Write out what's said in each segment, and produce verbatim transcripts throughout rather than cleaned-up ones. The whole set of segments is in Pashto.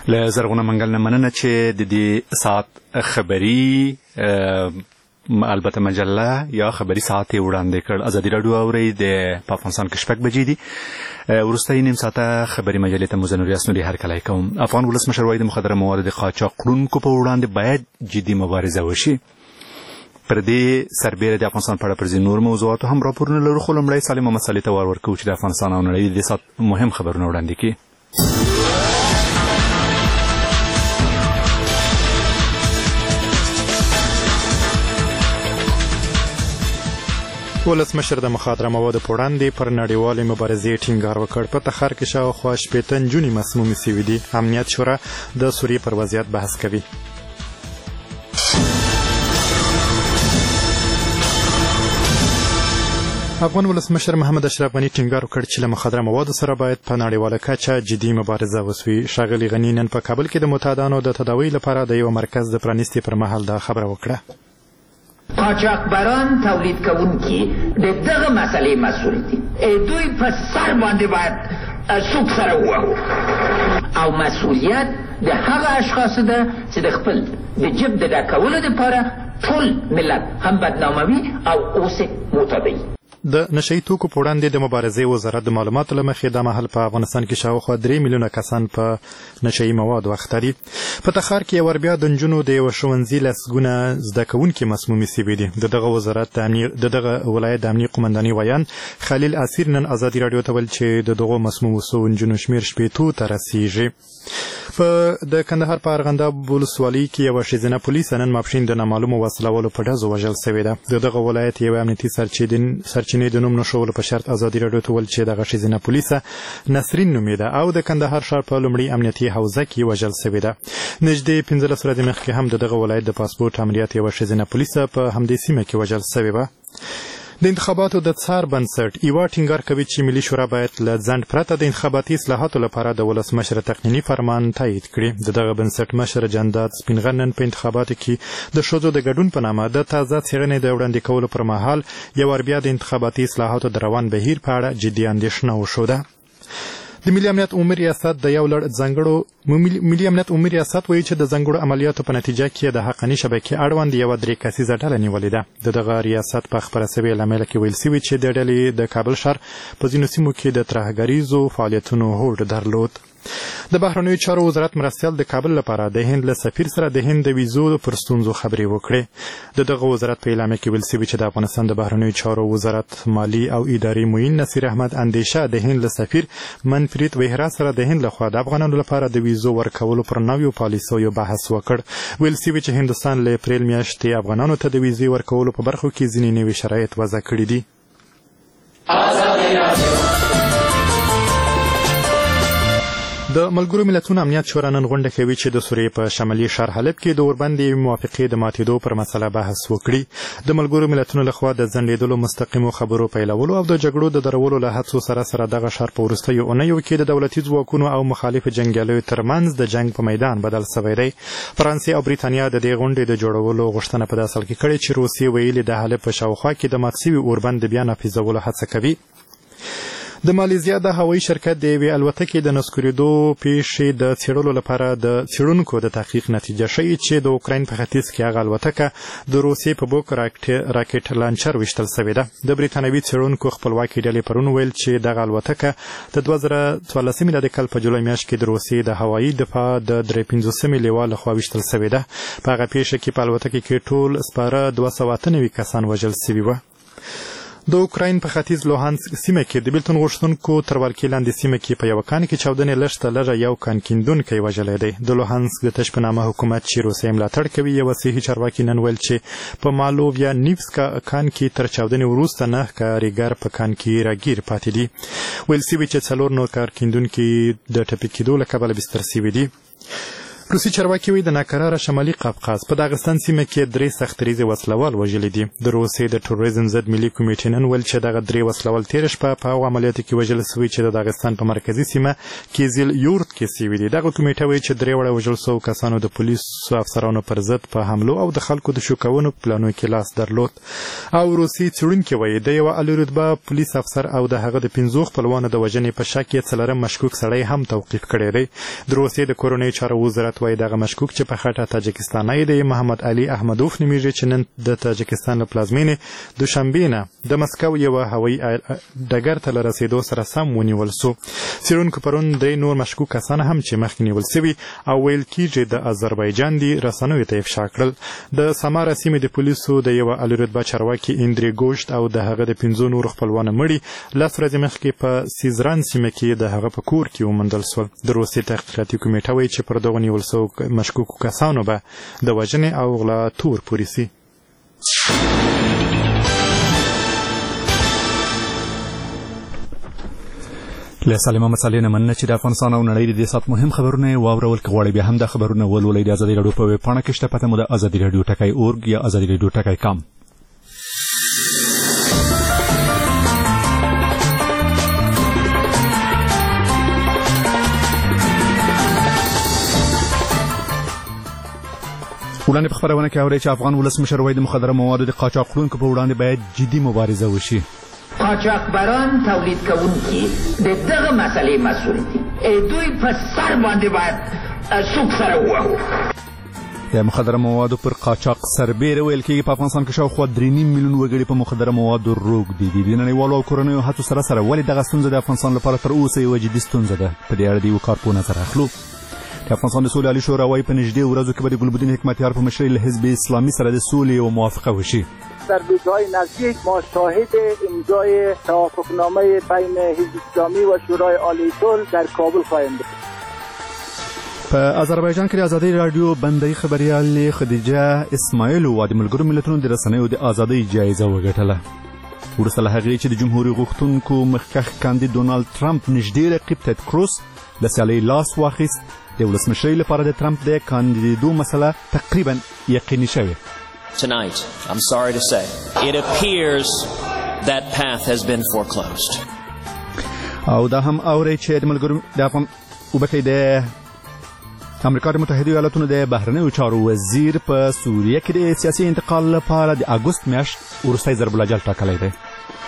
له زرغونه منګل نه مننه چې د دې ساعت خبري البته مجله یا خبري ساعت وړاندې کړ. ازادي راډیو اوري د افغانستان کې شپږ بجې دي. وروستۍ نیم ساعته خبري مجلې ته مزنوري اسنوري هرکلی کوم. افغان ولسمشر وایي د مخدره موادو د قاچاق کړونکو په وړاندې باید جدي مبارزه وشي. پر دې سربېره د افغانستان په اړه پر ځینو نور موضوعاتو هم راپورونه لرو، خو لومړی سالم محمد صالح ته وار ورکوو چې د افغانستان او نړۍ د دې ساعت مهم خبرونه وړاندې کړي. ولسمشر د مخدره موادو په وړاندې پر نړیوالې مبارزې ټینګار وکړ. په تخار کې شاوخوا شپېته نجونې مسمومې سوي دي. امنیت شورا د سوریې پر وضعیت بحث کوي. افغان ولسمشر محمد اشرف غني ټینګار وکړ چې له مخدره موادو سره باید په نړیواله کچه جدي مبارزه وشي. ښاغلي غني نن په کابل کې د معتادانو د تداوی لپاره د یو مرکز د پرانیستي پر مهال دا خبره وکړه. قاچاقبران تولید کوونکي د دغه مسئلې مسؤل دي. دوی په سر باندې باید سوک سره ووهو او مسؤلیت د هغه اشخاصو ده چې د خپل د جب د ډکولو دپاره ټول ملت هم بدناموي او اوس متابعي. د نشئی توکو په وړاندې د مبارزې وزارت د معلوماتو له مخې دا مهال په افغانستان کې شاوخوا درې میلیونه کسان په نشئی موادو اخته دي. په تخار کې ور بیا د نجونو د یو ښوونځي لسګونه زده کوونکي مسمومې سوي دي. د دغه وزارت د دغه ولایت د امنیې قومندانۍ ویان خلیل اسیر نن ازادي راډیو ته ویل چې د دغو مسمومو سوو نجونو شمېر شپېتو ته رسیږي. په د کندهار په ارغنداب ولسوالۍ کې یوه ښځینه پولیس نن ماپښین د نامعلومو وسلوالو په ډزو وژل سوې ده. د دغه ولایت یوه امنیتي سرچینې د نوم نښولو په شرط ازادي راډیو ته ویل چې دغه ښځینه پولیسه نسرین نومېده او د کندهار ښار په لومړي امنیتي حوزه کې وژل سوې ده. نږدې پنځلس ورځې مخکې هم د دغه ولایت د پاسپورټ عملیات یوه ښځینه پولیسه په همدې سیمه کې وژل سوې وه. د انتخاباتو د څار بنسټ ایوا ټینګار کوي چې ملي شورا باید له ځنډ پرته د انتخاباتي اصلاحاتو لپاره د ولسمشر تقنیني فرمان تایید کړي. د دغه بنسټ مشر جندات سپینغر نن په انتخاباتو کې د ښځو د ګډون په نامه د تازه څېړنې د وړاندې کولو پر مهال یو وار بیا د انتخاباتي اصلاحاتو د روان بهیر په اړه جدي اندېښنه وښوده. د ملي امنیت عمومي ریاست د یو لړ ځانګړو ملي امنیت عمومي ریاست وایي چې د ځانګړو عملیاتو په نتیجه کې د حقاني شبکې اړوند یوه درې کسیزه ډله نیولې ده. د دغه ریاست په خپره سوې اعلامیه کې ویل سوي چې د ډلې د کابل ښار په ځینو سیمو کې د ترهګریزو فعالیتونو هوډ درلود. د بهرنیو چارو وزارت مرستیال د کابل لپاره د هند له سفیر سره د هند د ویزو پر ستونزو خبرې وکړې. د دغه وزارت په اعلامیه کې ویل سوي چې د افغانستان د بهرنیو چارو وزارت مالي او اداري معین نصیر احمد اندیشه د هند له سفیر منفرید وهرا سره د هند لخوا د افغانانو لپاره د ویزو ورکولو پر نویو پالیسیو بحث وکړ. ویل سوي چې هندوستان له اپریل میاشتې افغانانو ته د ویزې ورکولو په برخو کې ځینې نوي شرایط وضع کړي دي. د ملګرو ملتونو امنیت شورا نن غونډه کوي چې د سوریې په شمالي ښار حلب کې د اوربندې موافقې د ماتېدو پر مسله بحث وکړي. د ملګرو ملتونو لخوا د ځنډېدلو مستقیمو خبرو پیلولو او د جګړو د درولو له هڅو سره سره دغه ښار په وروستیو اونیو کې د دولتي ځواکونو او مخالفو جنګیالیو ترمنځ د جنګ په میدان بدل سوی دی. فرانسې او بریتانیا د دې غونډې د جوړولو غوښتنه په دې اصل کې کړې چې روسیې ویلي د حلب په شاوخوا کې د مات سوي اوربند د بیا نافذولو هڅه کوي. د مالیزیا د هوایي شرکت د یوې الوتکې د نسکورېدو پیښې د څېړلو لپاره د څېړونکو د تحقیق نتیجه ښیي چې د اوکراین په ختیځ کې هغه الوتکه د روسیې په بوک راکټ لانچر ویشتل سوې ده. د بریتانوي څېړونکو خپلواکې ډلې پرون ویل چې دغه الوتکه د دوه زره څوارلسم میلادي کال په جولای میاشت کې د روسیې د هوایي دفاع د درې پنځوسمې لوا لخوا ویشتل سوې ده. په هغه پیښه کې په الوتکه کې ټول سپاره دوه سوه اته نوي کسان وژل سوي وه. د اوکراین په ختیځ لوهانسک سیمه کې د بیلتون غوښتونکو تر ولکې لاندې سیمه کې په یوه کان کې چاودنې لږ ته لږه یو کان کیندونکی وژلی دی. د لوهانسک د تش په نامه حکومت چې روسیه ملاتړ کوي یوه صحي چارواکي نن ویل چې په مالوویا نیوسکا کان کې تر چاودنې وروسته نهه کارګر په کان کې راګیر پاتې دي. ویل سوي چې څلور نور کار کیندونکي د ټپي کېدو له کبله بستر سوي دي. روسي چارواکي وایي د ناکراره شمالي قفقاز په داغستان سیمه کې درې سختریزې وسلوال وژلي دي. د روسیې د ټروریزم ضد ملي کمیټې نن ویل چې دغه درې وسلوال تېره شپه په هغو عملیاتو کې وژل سوي چې د داغستان په مرکزي سیمه کیزیل یورت کې سوي دي. دغه کمیټه وایي چې درې واړه وژل سوو کسانو د پولیسو افسرانو پر ضد په حملو او د خلکو د شوکونو په پلانونو کې لاس درلود. او روسي څېړونکي وایي د یوه اعلی رتبه پولیس افسر او د هغه د پنځو خپلوانو د وژنې په شک یې څلورم مشکوک سړی هم توقیف کړی دی. د روسیې د کورنیو چارو وزارت وایي دغه مشکوک چې په خټه تاجکستاني دی محمد علي احمدوف نومیږي چې نن د تاجکستان له پلازمینې دوشنبې نه د مسکو یوه هوایي ډګر ته له رسېدو سره سم ونیول سو. څېړونکو پرون درې نور مشکوک کسان هم چې مخکې نیول سوي او ویل کېږي د اذربایجان دي رسنیو ته افشا کړل. د سمارا سیمې د پولیسو د یوه اعلی رتبه چارواکي اندرې ګوشت او د هغه د پنځو نورو خپلوانو مړي لس ورځې مخکې په سیزران سیمه کې د هغه په کور کې وموندل سول. د روسیې تحقیقاتي کمیټه وایي چې پر دغو نیول سوو مشکوکو کسانو به د وژنې او غلا تور پورې سي. له سالمه مسالې نه مننه چې د افغانستان او نړۍ د دې ساعت مهم خبرونه یې واورول. که غواړئ بیا هم دا خبرونه ولولئ د ازادي راډیو په ویب پاڼه کې شته. پته مو د ازادي راډیو ټکی اورګ یا ازادي راډیو ټکی کام. وړاندې په خبرونه کې اورئ چې افغان ولسمشر وایي د مخدره موادو د قاچاق وړونکو په وړاندې باید جدي مبارزه وشي. قاچاقبران تولید کوونکي د دغه مسئلې مسؤل دي. دوی په سر باندې باید څوک سره ووهو. د مخدره موادو پر قاچاق سربیره ویل کېږي په افغانستان کې شاوخوا درې نیم میلیون وګړي په مخدره موادو روږدي دي. د نړیوالو او کورنیو هڅو سره سره ولې دغه ستونزه د افغانستان لپاره تر اوسه یوه جدي ستونزه ده؟ په دې اړه د یوه کارپوه نظر اخلو. د افغانستان د سولې عالي شورا وایي په نږدې ورځو کې به د ګلبدین حکمتیار په مشرۍ له حزب اسلامي سره د سولې یوه موافقه وشي. در روزهای نزدیک ما شاهد امضای توافقنامه بین حزب اسلامی و شورای عالی صلح در کابل خواهیم بود. په آذربایجان کې د ازادۍ راډیو بندۍ خبریال خدیجه اسماعیلووا د ملګرو ملتونو د رسنیو د ازادۍ جایزه وګټله. وروسته له هغې چې د جمهوري غوښتونکو مخکښ کاندید ډونالډ ټرمپ نږدې رقیب تد کروس د سیالۍ لاس واخیست، د ولسمشرۍ لپاره د ټرمپ د کاندیدېدو مسله تقریبا یقیني شوې. Tonight, I'm sorry to say, it appears that path has been foreclosed. او دا هم اوري چې د ملګرو د افغان وبکې د امریکا د متحده ایالاتونو د بهرنیو چارو وزیر په سوریه کې د سیاسي انتقال لپاره د اګوست میاشت وروستی ضرب الاجل ټاکلی دی.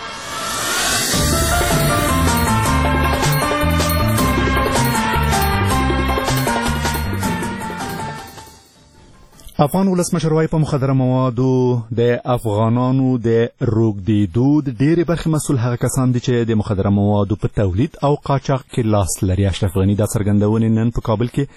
افغان ولسمشر وایي په مخدره موادو د افغانانو د روږدېدو د ډېرې برخې مسؤل هغه کسان دي چې د مخدره موادو په تولید او قاچاق کې لاس لري. اشرف غني دا څرګندونې نن په کابل کې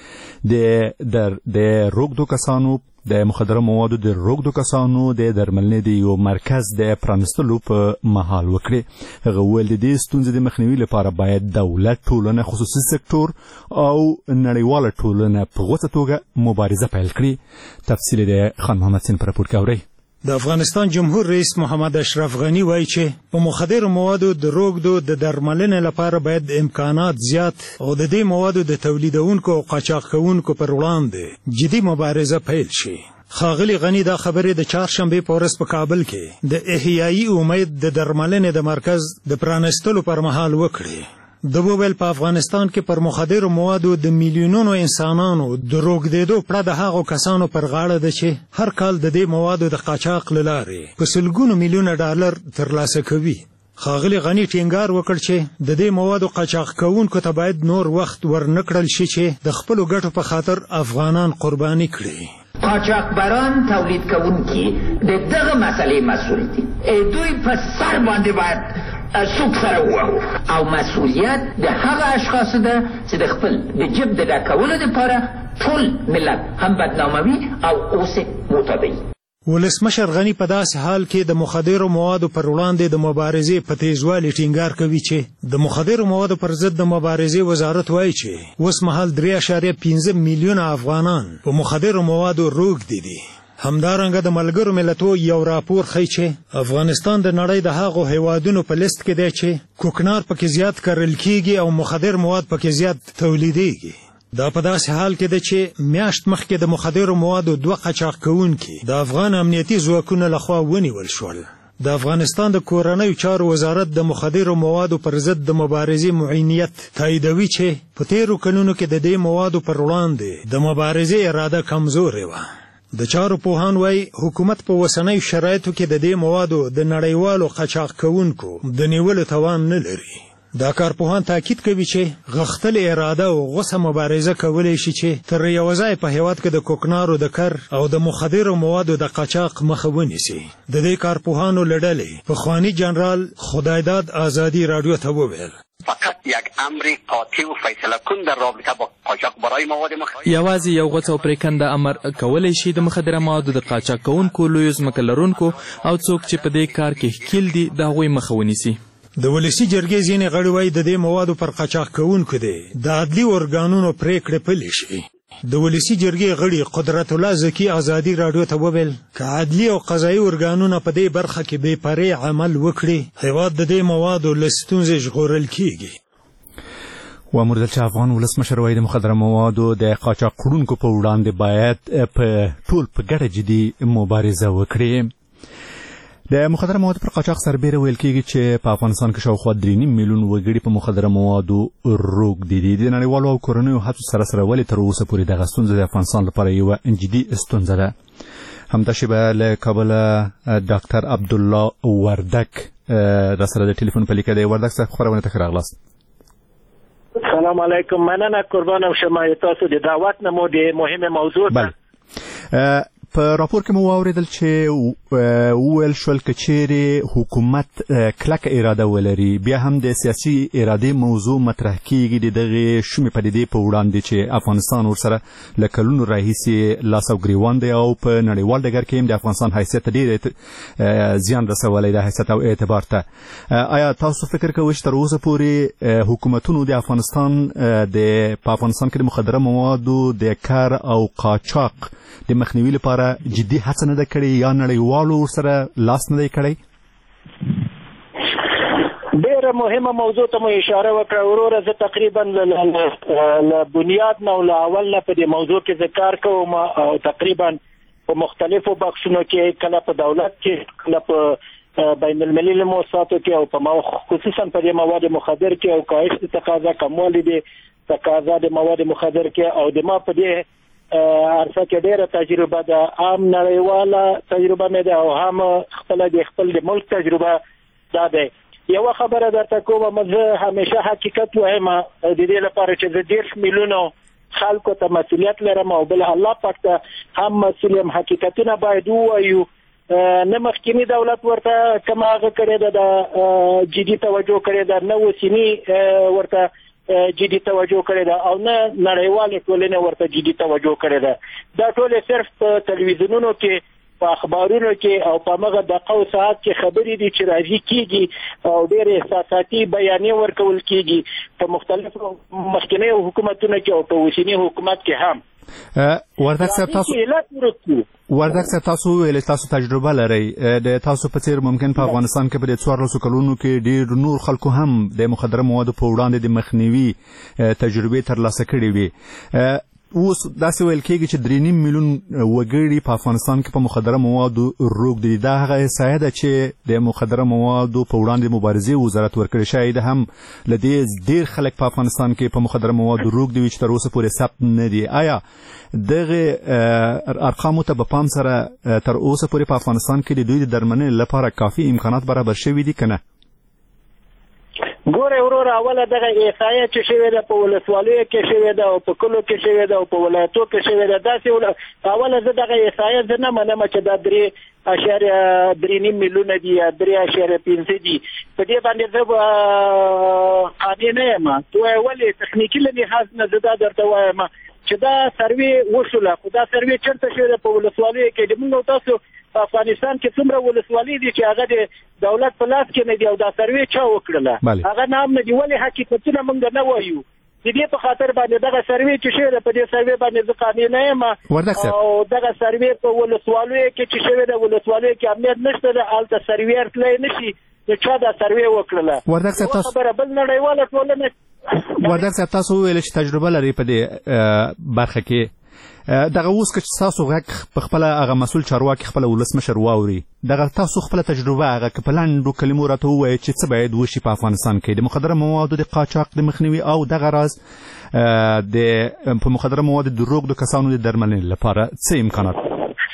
د د روږدو کسانو د مخدره موادو د روږدو کسانو د درملنې د یو مرکز د پرانستلو په مهال وکړې. هغه وویل د دې ستونزې د مخنیوي لپاره باید دولت، ټولنه، خصوصي سکتور او نړیواله ټولنه په غوڅه توګه مبارزه پیل کړي. تفصیل د خان محمد سین پر راپور کې اورئ. د افغانستان جمهور رئیس محمد اشرف غني وایي چې په مخدره موادو د روږدو د درملنې لپاره باید امکانات زیات او د دې موادو د تولیدونکو او قاچاق کوونکو پر وړاندې جدي مبارزه پیل شي. ښاغلي غني دا خبرې د چهارشنبې په ورځ په کابل کې د احیایي امید د درملنې د مرکز د پرانستلو پر مهال وکړې. د وویل په افغانستان کې پر مخدره موادو د میلیونونو انسانانو د روږدېدو پړه د هغو کسانو پر غاړه ده چې هر کال د دې موادو د قاچاق له لارې په سلګونو میلیونه ډالر ترلاسه کوي. ښاغلي غني ټینګار وکړ چې د دې موادو قاچاق کوونکو ته باید نور وخت ورنکړل شي چې د خپلو ګټو په خاطر افغانان قرباني کړي. قاچاقبران تولید کوونکي د دغه مسئلې مسؤل دي. دوی په سر باندې باید څوک سره ووهو او مسؤلیت د هغه اشخاصو ده چې د خپل د جیب د ډکولو دپاره ټول ملت هم بدناموي او اوس معتادوي. ولسمشر غني په داسې حال کې د مخدرو موادو پر وړاندې د مبارزې په تیزوالي ټینګار کوي چې د مخدرو موادو پر ضد د مبارزې وزارت وایي چې اوس مهال درې اعشاریه پنځه میلیونه افغانان په مخدرو موادو روږدي دي. همدارنګه د ملګرو ملتونو یو راپور ښیي چې افغانستان د نړۍ د هغو هیوادونو په لیست کې دی چې کوکنار پکې زیات کرل کیږي او مخدر مواد پکې زیات تولیدېږي. دا په داسې حال کې ده چې میاشت مخکې د مخدرو موادو دوه قاچاق کوونکي د افغان امنیتي ځواکونو لخوا ونیول شول. د افغانستان د کورنیو چارو وزارت د مخدرو موادو پر ضد د مبارزې معینیت تاییدوي چې په تیرو کلونو کې د دې موادو پر وړاندې د مبارزې اراده کمزورې وه. د چارو پوهان وایي حکومت په اوسنیو شرایطو کې د دې موادو د نړیوالو قاچاق کوونکو د نیولو توان نه لري. دا کارپوهان تاکید کوي چې غښتلې اراده او غوسه مبارزه کولی شي چې تر یوه ځای په هېواد کې د کوکنارو د کر او د مخدرو موادو د قاچاق مخه ونیسي. د دې کارپوهانو له ډلې پخواني جنرال خدایداد آزادی رادیو ته وویل فقط یک امر قاطع و فیصله کن در رابطه با قاچاق برای مواد مخدر یوازې یو غوڅ او پریکنده امر کولی شي د مخدره موادو د قاچاق کوونکو لویو ځمکه لرونکو او څوک چې په دې کار کې ښکیل دي د هغوی مخه ونیسي. د ولسي جرګې ځینې غړي وایي د دې موادو پر قاچاق کوونکو دی د عدلي ارګانونو پریکړې پلي شي. د ولسي جرګې غړي قدرت الله زکي آزادي رادیو ته وویل که عدلي او قضایي ارګانونه په دې برخه کې بې پرې عمل وکړي هېواد د دې موادو له ستونزې ژغورل کیږي. وامردل چې افغان ولسمشر وایي د مخدره موادو د قاچاق کړونکو په وړاندې باید په ټول په ګډه جدي مبارزه وکړي. د مخدره موادو پر قاچاق سربیره ویل کېږي چې په افغانستان کې شاوخوا درې نیم میلیون وګړي په مخدره موادو روږدي دي. د نړیوالو او کورنیو هڅو سره سره ولې تر اوسه پورې دغه ستونزه د افغانستان لپاره یوه جدي ستونزه ده. همداشبه له کابله ډاکټر عبدالله وردک را سره د ټلیفون په لیکه دی. وردک صاحب خپرونې ته ښه راغلاست. سلام علیکم، مننه قربانم شما تاسو د دعوت نه مو د مهمه موضوع ته په راپور کې مو واوریدل چې وویل شول که چیرې حکومت کلکه اراده ولري بیا هم د سیاسي ارادې موضوع مطرح کیږي د دغې شومې پدیدې په وړاندې چې افغانستان ورسره له کلونو راهیسې لاس او ګریوان دی او په نړیوال ډګر کې هم د افغانستان حیثیت ته ډېر زیان رسولی د حیثیت او اعتبار ته. آیا تاسو فکر کوئ چې تر اوسه پورې حکومتونو د افغانستان د په افغانستان کې د مخدره موادو د کار او قاچاق د مخنیوي لپاره جدي هڅه نه ده کړې یا نړیوالو ورسره لاس نه دی کړی؟ ډېره مهمه موضوع ته مو اشاره وکړه وروره. زه تقریبا له بنیاد نه او له اول نه په دې موضوع کې زه کار کوم او تقریبا په مختلفو بخشونو کې کله په دولت کې کله په بین المللي موسساتو کې او په خصوصا په دې مواد مخدر کې او کاهش تقاضا کموالی دي تقاضا د مواد مخدر کې او د ما په دې عرصه کې ډېره تجربه ده. عام نړیواله تجربه مې ده او هم خپله د خپل د ملک تجربه دا ده. یوه خبره درته کوم، زه همیشه حقیقت وایم د دې لپاره چې زه دېرش میلیونو خلکو ته مسؤلیت لرم او بل الله پاک ته هم مسؤل یم. حقیقتونه باید ووایو. نه مخکینی دولت ورته کوم هغه کړې ده د جدي توجه کړې ده، نه اوسني ورته جدي توجه کړې ده او نه نړیوالې ټولنې ورته جدي توجه کړې ده. دا ټول صرف په تلویزیونونو کې په اخبارونو کې او په هغه دقیقه او ساعت کې خبرې دي چې راځي کېږي او ډېرې احساساتي بیانیې ورکول کېږي په مختلفو مخکینیو حکومتونو کې او په اوسني حکومت کې هم. وردک صاحب تاسو وردک صاحب تاسو ویل تاسو تجربه لرئ. د تاسو په څیر ممکن په افغانستان کې په دې څوارلسو کلونو کې ډېر نور خلکو هم د مخدره موادو په وړاندې د مخنیوي تجربې ترلاسه کړې وي. اوس داسې ویل کېږي چې درې نیم میلیون وګړي په افغانستان کې په مخدره موادو روږدي دي. دا هغه احصایه ده چې د مخدره موادو په وړاندې مبارزې وزارت ورکړې شوې ده. هم له دې ډېر خلک په افغانستان کې په مخدره موادو روږدي وي چې تر اوسه پورې ثبت نه دي. آیا دغه ارقامو ته په پام سره تر اوسه پورې په افغانستان کې د دوی د درملنې لپاره کافي امکانات برابر شوي دي که نه؟ ګوره وروره، اوله دغه احصایه چې شوې ده په ولسوالیو کې شوې ده او په کلو کې شوې ده او په ولایتو کې شوې ده. داسې اوله زه دغه احصایه زه نه منم چې دا درې اشاریه درې نیم میلیونه دي یا درې اشاریه پنځه دي. په دې باندې زه قانع نه یم. ولې تخنیکي له لحاظ نه زه دا درته وایم چې دا سروې وشوله، خو دا سروې چېرته شوې ده؟ په ولسوالیو کې. د موږ او تاسو په افغانستان کې څومره ولسوالۍ دي چې هغه د دولت په لاس کې نه دي او دا سروې چا وکړله؟ هغه نه هم نه دي. ولې حقیقتونه موږ نه وایو؟ د دې په خاطر باندې دغه سروې چې شوې ده په دې سروې باندې زه قانع نه یم او دغه سروې په ولسوالیو کې چې شوې ده ولسوالیو کې امنیت نشته ده، هلته سرویر تللی نه شي د چا دا سروې وکړله. وردک صاحب تاسو خبره بل نړیواله ټولنه وردګ صاحب تاسو ویل چې تجربه لري په دې برخه کې دغه اوس که تاسو غږ په خپله هغه مسؤل چارواکي خپله ولسمشر واوري دغه تاسو خپله تجربه هغه که په لنډو کلمو راته ووایئ چې څه باید وشي په افغانستان کې د مخدره موادو د قاچاق د مخنیوي او دغه راز د په مخدره موادو د روږدو کسانو د درملنې لپاره څه امکانات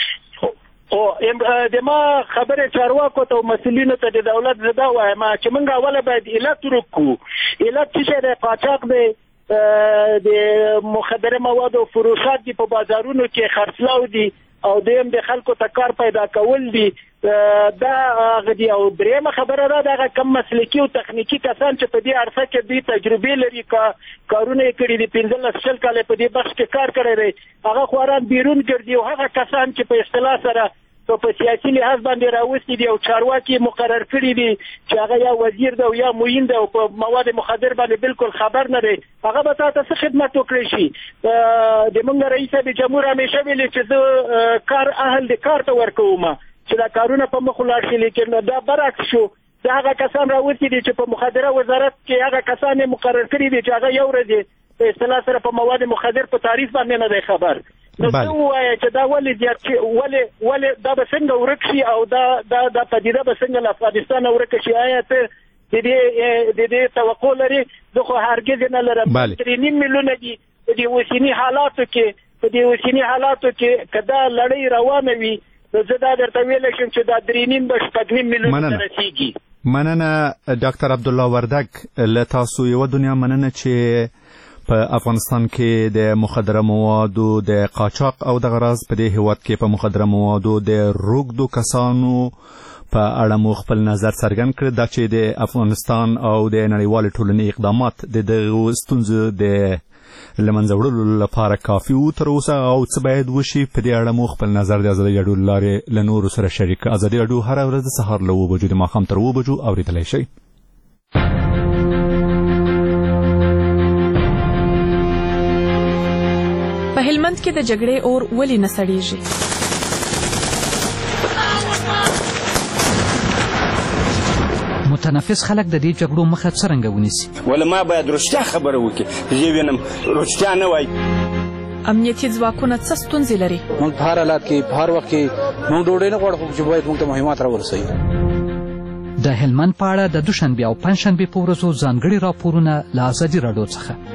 او د ما خبره چارواکو ته مسؤلینو ته د دولت زده وایم چې موږ اوله باید علت ورکو علت چې د قاچاق دی د مخدره موادو فروشات دي په بازارونو کې خرڅلاو دي او دیم د خلکو ته کار پیدا کول دي دا غدي او درېمه خبره ده دغه کم مسلکي او تخنیکی کسان چې په دې عرصه کې دوی تجربه لري کا کارونه کړي دي پنځلس شل کاله په دې بخش کې کار کړی دی هغه خواران بیرون ګرځي او هغه کسان چې په اصطلاح سره په سیاسي لحاظ باندې راوستي دي او چارواکي مقرر کړي دي چې هغه یا وزیر دی او یا معین دی او په مواد مخدر باندې بالکل خبر نه دی هغه به تاسو څه خدمت وکړي شي د موږ رئیس د جمهور همیشه ویلي چې زه کار اهل د کار ته ورکوم چې دا کارونه په مخ ولاړ شي لیکن دا برعکس شو دا هغه کسان راوستي دي چې په مخدره وزارت کې هغه کسان مقرر کړي دي چې هغه یو ورځ په اصطلاح سره په مواد مخدر په تعریف باندې نه دی خبر نو څه ووایه چې دا ولې زیات شي ولې ولې دا به څنګه ورک شي او دا دا دا پدیده به څنګه له افغانستانه ورک شي آیا ته د دې د دې توقع لري زه خو هرګز نه لرم درې نیم میلیونه دي په دې اوسني حالاتو کې په دې اوسني حالاتو کې که دا لړۍ روانه وي نو زه دا درته ویلی شم چې دا درې نیم به شپږ نیم میلیون ته رسېږي مننه ډاکټر عبدالله وردګ له تاسو یوه دنیا مننه چې په افغانستان کې د مخدره موادو د قاچاق او دغه راز په دې هیواد کې په مخدره موادو د روږدو کسانو په اړه مو خپل نظر څرګند کړ دا چې د افغانستان او د نړیوالې ټولنې اقدامات د دغو ستونزو د له منځه وړلو لپاره کافي وو تر اوسه او څه باید وشي په دې اړه مو خپل نظر د ازادي راډیو له لارې له نورو سره شریک کړ. ازادي راډیو هره ورځ د سهار له اوه بجو د ماښام تر اوه بجو اورېدلی شئ. په هلمند کې د جګړې اور ولې نه سړېږي؟ متنفس خلک د دې جګړو مخه څرنګه ونیسي؟ ولې ما باید رښتیا خبره وکړي زه وینم رښتیا نه وایي. امنیتي ځواکونه څه ستونزې لري؟ موږ په هر حالت کې په هر وخت کې موږ ډوډۍ نه غواړو چې باید موږ ته مهمات راورسوي. د هلمند په اړه د دوشنبې او پنجشنبې په ورځو ځانګړي راپورونه له ازادي راډیو څخه.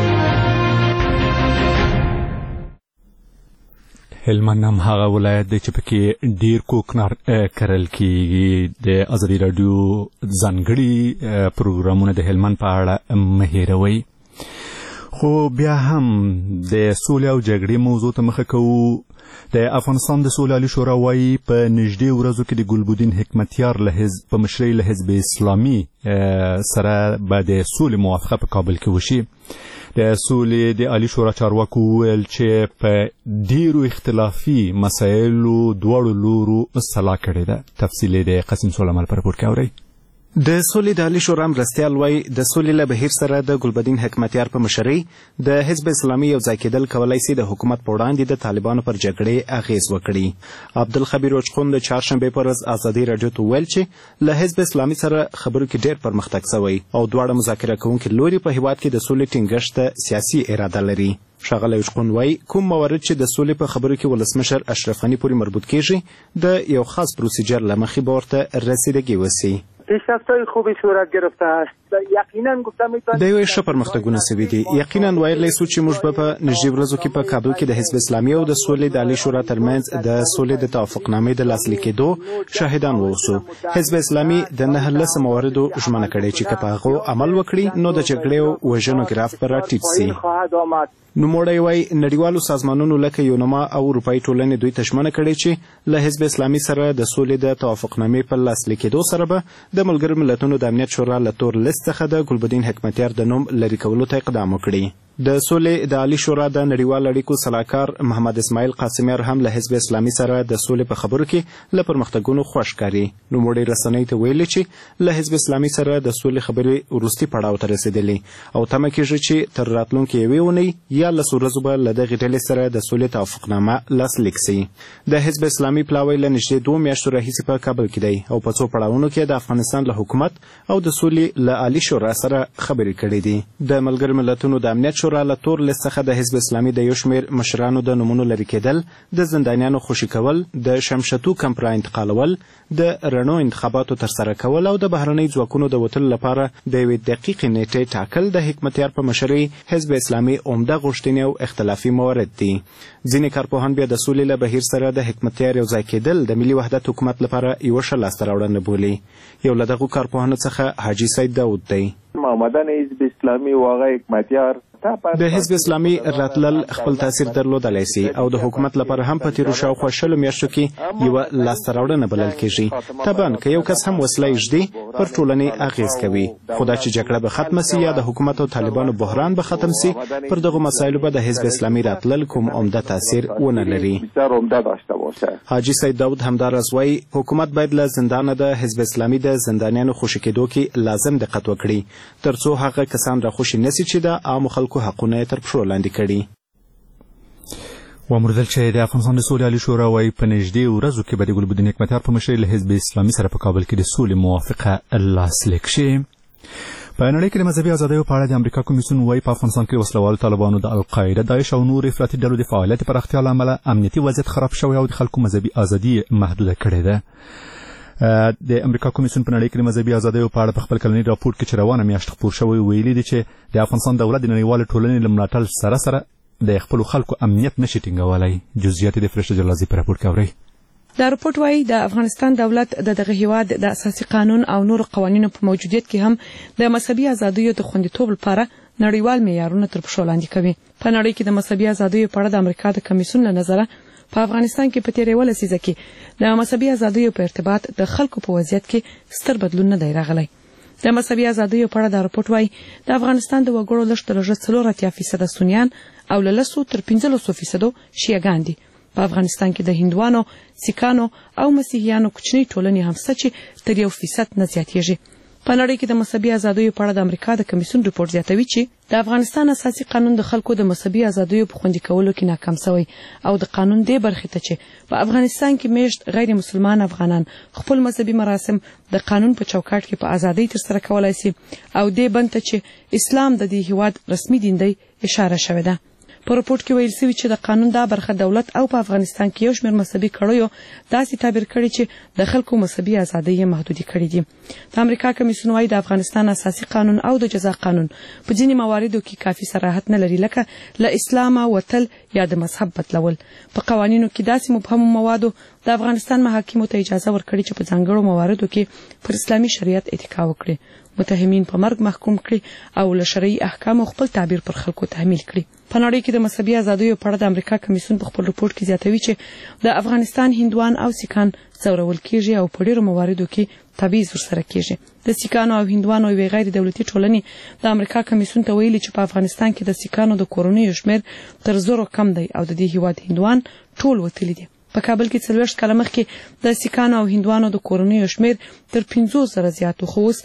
هلمند هم هغه ولایت دی چې پکې ډیر کوکنار کرل کیږي. د ازادي راډیو ځانګړي پروګرامونه د هلمند په اړه مه هیروئ. خو بیا هم د سولې او جګړې موضوع ته مخه کوو. د افغانستان د سولې شورا وایي په نږدې ورځو کې د ګلبدین حکمتیار له حزب په مشرۍ له حزب اسلامي سره به د سولې موافقه په کابل کې وشي. د سولې د عالی شورا چارواکو وویل چې په ډیرو اختلافي مسایلو دواړو لورو سلا کړې ده. تفصیل د قاسم سلیمان په رپورټ کې اورئ. د سولې د عالی شورا مرستیال وایي د سولې له بهیر سره د ګلبدین حکمتیار په مشرۍ د حزب اسلامي یو ځای کېدل کولی سي د حکومت په وړاندې د طالبانو پر جګړې اغیز وکړي. عبدالخبیر وچخون د چهارشنبې په ورځ ازادي راډیو ته وویل چې له حزب اسلامي سره خبرو کې ډېر پرمختګ سوی او دواړه مذاکره کوونکي لوري په هیواد کې د سولې ټینګښت ته سیاسي اراده لري. ښاغلی وچخون وایي کوم موارد چې د سولې په خبرو کې ولسمشر اشرف غني پورې مربوط کیږي د یو خاص پروسیجر له مخې به ورته رسیدګي وسي. پیشرفت‌های خوبی صورت گرفته است. یقینا گفتم میتونم د یو ښه پرمختګونه سوي دي. یقینا ویلی سو چې موږ به په نږدې ورځو کې په کابل کې د حزب اسلامي او د سولې د عالی شورا ترمنځ د سولې د توافقنامې د لاسلیک کېدو شاهدان واوسو. حزب اسلامي د نهه لسو مواردو ژمنه کړې چې که په هغو عمل وکړي نو د جګړې او وژنو ګراف به راټیټ سي. نوموړی وایي نړیوالو سازمانونو لکه یونما او اروپایي ټولنې دوی ته ژمنه کړې چې له حزب اسلامي سره د سولې د توافقنامې په لاسلیک کېدو سره به د ملګرو ملتونو د امنیت شورا له تور لیست څخه د ګلبدین حکمتیار د نوم لرې کولو ته اقدام وکړي. د سولې د عالی شورا د نړیوال اړیکو صلاحکار محمد اسماعیل قاسمیار هم له حزب اسلامي سره د سولې په خبرو کې له پرمختګونو خوښ ښکاري. نوموړي رسنۍ ته ویلي چې له حزب اسلامي سره د سولې خبرې وروستي پړاو ته رسېدلې او تمه کېږي چې تر راتلونکې یوې اونۍ یا لسو ورځو به له دغې ډلې سره د سولې توافقنامه لاسلیک سي. د حزب اسلامي پلاوی له نږدې دوه میاشتو راهیسې په کابل کې دی او په څو پړاوونو کې د افغانستان له حکومت او د سولې له عالي شورا سره خبرې کړې دي. د ملګرو ملتونو د امنیت شورا له تور لیست څخه د حزب اسلامي د یو شمېر مشرانو د نومونو لرې کېدل، د زندانیانو خوشي کول، د شمشتو کمپ را انتقالول، د رڼو انتخاباتو ترسره کول او د بهرنۍ ځواکونو د وتلو لپاره د یوې دقیقې نیټې ټاکل د حکمتیار په مشرۍ حزب اسلامي عمده غوښتنې او اختلافي موارد دي. ځینې کارپوهان بیا د سولې له بهیر سره د حکمتیار یو ځای کېدل د ملي وحدت حکومت لپاره یوه ښه لاسته راوړنه بولي. یو له دغو کارپوهانو څخه حاجي سید داود دی. آمدن حزب اسلامي و آقای حکمتیار د حزب اسلامي راتلل خپل تاثیر درلودلی سي او د حکومت لپاره هم په تیرو شاوخوا شلو میاشتو کې یوه لاسته راوړنه بلل کېږي. طبعا که یو کس هم وسله ږدي پر ټولنې اغېز کوي، خو دا چې جګړه به ختمه سي یا د حکومت او طالبانو بحران به ختم سي، پر دغو مسایلو به د حزب اسلامي راتلل کوم عمده تاثیر ونه لري. حاجي سید داود همداراز وایي حکومت باید له زندانه د حزب اسلامي د زندانیانو خوشي کېدو کې لازم دقت وکړي تر څو هغه کسان راخوشي نسي چې د عامو خلکو حقونه یې تر پښو لاندې کړي. واوریدل چې د افغانستان د سولې عالي شورا وایي په نږدې ورځو کې به د ګلبدین حکمتیار په مشرۍ له حزب اسلامي سره په کابل کې د سولې موافقه لاسلیک شي. په نړۍ کې د مذهبي ازادیو په اړه د امریکا کمیسیون وایي په افغانستان کې وسلوالو طالبانو د القاعده، داعش او نور افراطي ډلو د فعالیت پراختیا له امله امنیتي وضعیت خراب شوی او د خلکو مذهبي ازادي محدوده کړې ده. د امریکا کمیسیون په نړۍ کې د مذهبي ازادیو په اړه په خپل کلني راپور کې چې روانه میاشت خپور شوی ویلي دي چې د افغانستان دولت د نړیوالې ټولنې له ملاتړ سره سره د خپلو خلکو امنیت نشي ټینګولی. جزئیات د فرشته جلازي په راپور کې اورئ. دا راپور وایي د افغانستان دولت د دغه هیواد د اساسي قانون او نورو قوانینو په موجودیت کې هم د مذهبي ازادیو د خوندیتوب لپاره نړیوال معیارونه تر پښو لاندې کوي. په نړۍ کې د مذهبي ازادیو په اړه د امریکا د کمیسیون له نظره په افغانستان کې په تیرې ولسیزه کې د مذهبي ازادیو په ارتباط د خلکو په وضعیت کې ستر بدلون نه دی راغلی. د مذهبي ازادیو په اړه د راپور وایي د افغانستان د وګړو لږ تر لږه څلور اتیا فیصده سنیان او له لسو تر پنځلسو فیصدو شیعګان دي. په افغانستان کې د هندوانو، سیکانو او مسیحیانو کوچنۍ ټولنې هم شته چې تر یو فیصد نه زیاتېږي. په نړۍ کې د مذهبي ازادیو په اړه د امریکا د کمیسیون ریپورت زیاتوي چې د افغانستان اساسي قانون د خلکو د مذهبي ازادیو په خوندي کولو کې ناکام شوی او د قانون دې برخې ته چې په افغانستان کې میشت غیر مسلمان افغانان خپل مذهبي مراسم د قانون په چوکاټ کې په ازادۍ ترسره کولای شي او دې بند ته چې اسلام د دې هیواد رسمي دین دی اشاره شوې ده. په راپورټ کې ویل شوی چې د قانون دا برخه دولت او په افغانستان کې یو شمېر مذهبي کړیو داسې تعبیر کړي چې د خلکو مذهبي ازادۍ یې محدودې کړي دي. د امریکا کمیسیون وايي د افغانستان اساسي قانون او د جزا قانون په ځینې مواردو کې کافي صراحت نه لري، لکه له اسلامه وتل یا د مذهب بدلول. په قوانینو کې داسې مبهمو موادو د افغانستان محاکمو ته اجازه ورکړي چې په ځانګړو مواردو کې پر اسلامي شریعت اتکا وکړي، متهمین په مرګ محکوم کړي او له شرعي احکامو خپل تعبیر پر خلکو تحمیل کړي. په نړۍ کې د مذهبي ازادیو په اړه د امریکا کمیسیون په خپل راپور کې زیاتوي چې د افغانستان هندوان او سیکان ځورول کېږي او په ډېرو مواردو کې تبعیض ورسره کېږي. د سیکانو او هندوانو یوې غیر دولتي ټولنې د امریکا کمیسیون ته ویلي چې په افغانستان کې د سیکانو د کورنیو شمېر تر زرو کم دی او د دې هیواد هندوان ټول وتلي دي. په کابل کې څلوېښت کاله مخکې د سیکانو او هندوانو د کورنیو شمېر تر پنځوس زره زیات و، خو اوس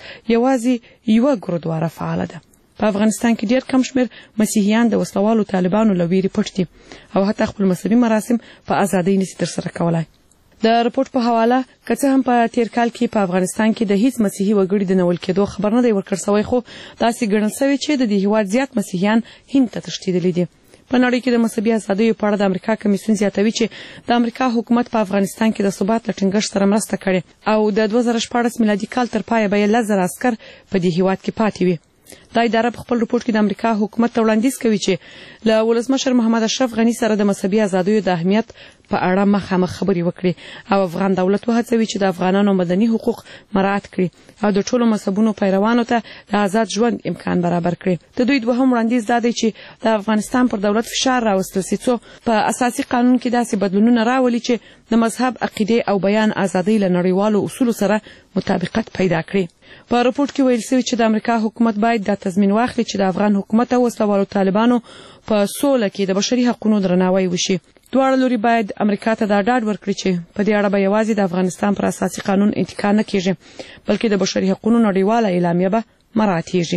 یوازې یوه ګرودواره فعاله ده. په افغانستان کې ډېر کم شمېر مسیحیان د وسلوالو طالبانو له ویرې پټ دي او حتی خپل مذهبي مراسم په ازادۍ نشي ترسره کولی. د راپورټ په حواله که څه هم په تیر کال کې په افغانستان کې د هیڅ مسیحي وګړي د نول کېدو خبر نه دی ورکړل شوی، خو داسې ګڼل شوی چې د دې هیواد زیات مسیحیان هند ته تښتېدلي دي. په نړۍ کې د مذهبي ازادیو په اړه د امریکا کمیسیون زیاتوي چې د امریکا حکومت په افغانستان کې د ثبات له ټینګښت سره مرسته کړې او د دوه زره شپاړس میلادي کال تر پایه به یې لس زره عسکر په دې هیواد کې پاتې وي. دا اداره په خپل راپورټ کې د امریکا حکومت ته وړاندیز کوي چې له ولسمشر محمد اشرف غني سره د مذهبي ازادیو د اهمیت په اړه مخامخ خبرې وکړي او افغان دولت وهڅوي چې د افغانانو مدني حقوق مراعات کړي او د ټولو مذهبونو پیروانو ته د آزاد ژوند امکان برابر کړي. د دوی دوهم وړاندیز دا دی چې د افغانستان پر دولت فشار راوستل سي څو په اساسي قانون کې داسې بدلونونه راولي چې د مذهب، عقیدې او بیان ازادۍ له نړیوالو اصولو سره مطابقت پیدا کړي. په راپورټ کې ویل شوی چې د امریکا حکومت باید دا تضمین واخلي چې د افغان حکومت او وسلوالو طالبانو په سوله کې د بشري حقوقو درناوی وشي. دواړه لوري باید امریکا ته دا ډاډ ورکړي چې په دې اړه به یوازې د افغانستان پر اساسي قانون اتکا نه کیږي بلکې د بشري حقوقو نړیواله اعلامیه به مراعاتېږي.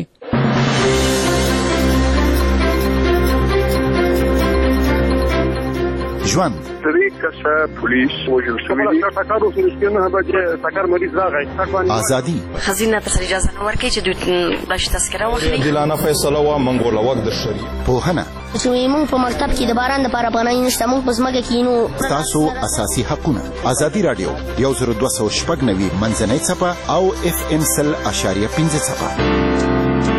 ژوند درې کسه پولیس وژل شوي دي. ټکر وشو چې نه به ټکر مریض راغی. ازادي خزینه ته اجازه نه ورکړي چې دوی باش تذکره واخلي. عادلانه فیصله وا منګول وخت د شری. پوهنه چې موږ په مکتب کې د باران لپاره پناه نشته موږ په ځمکه کې نو تاسو اساسي حقونه. ازادي رادیو یو زر دوه سوه شپږ نوي منځنۍ څپه او اف ام سل اشاریه پنځه څپه.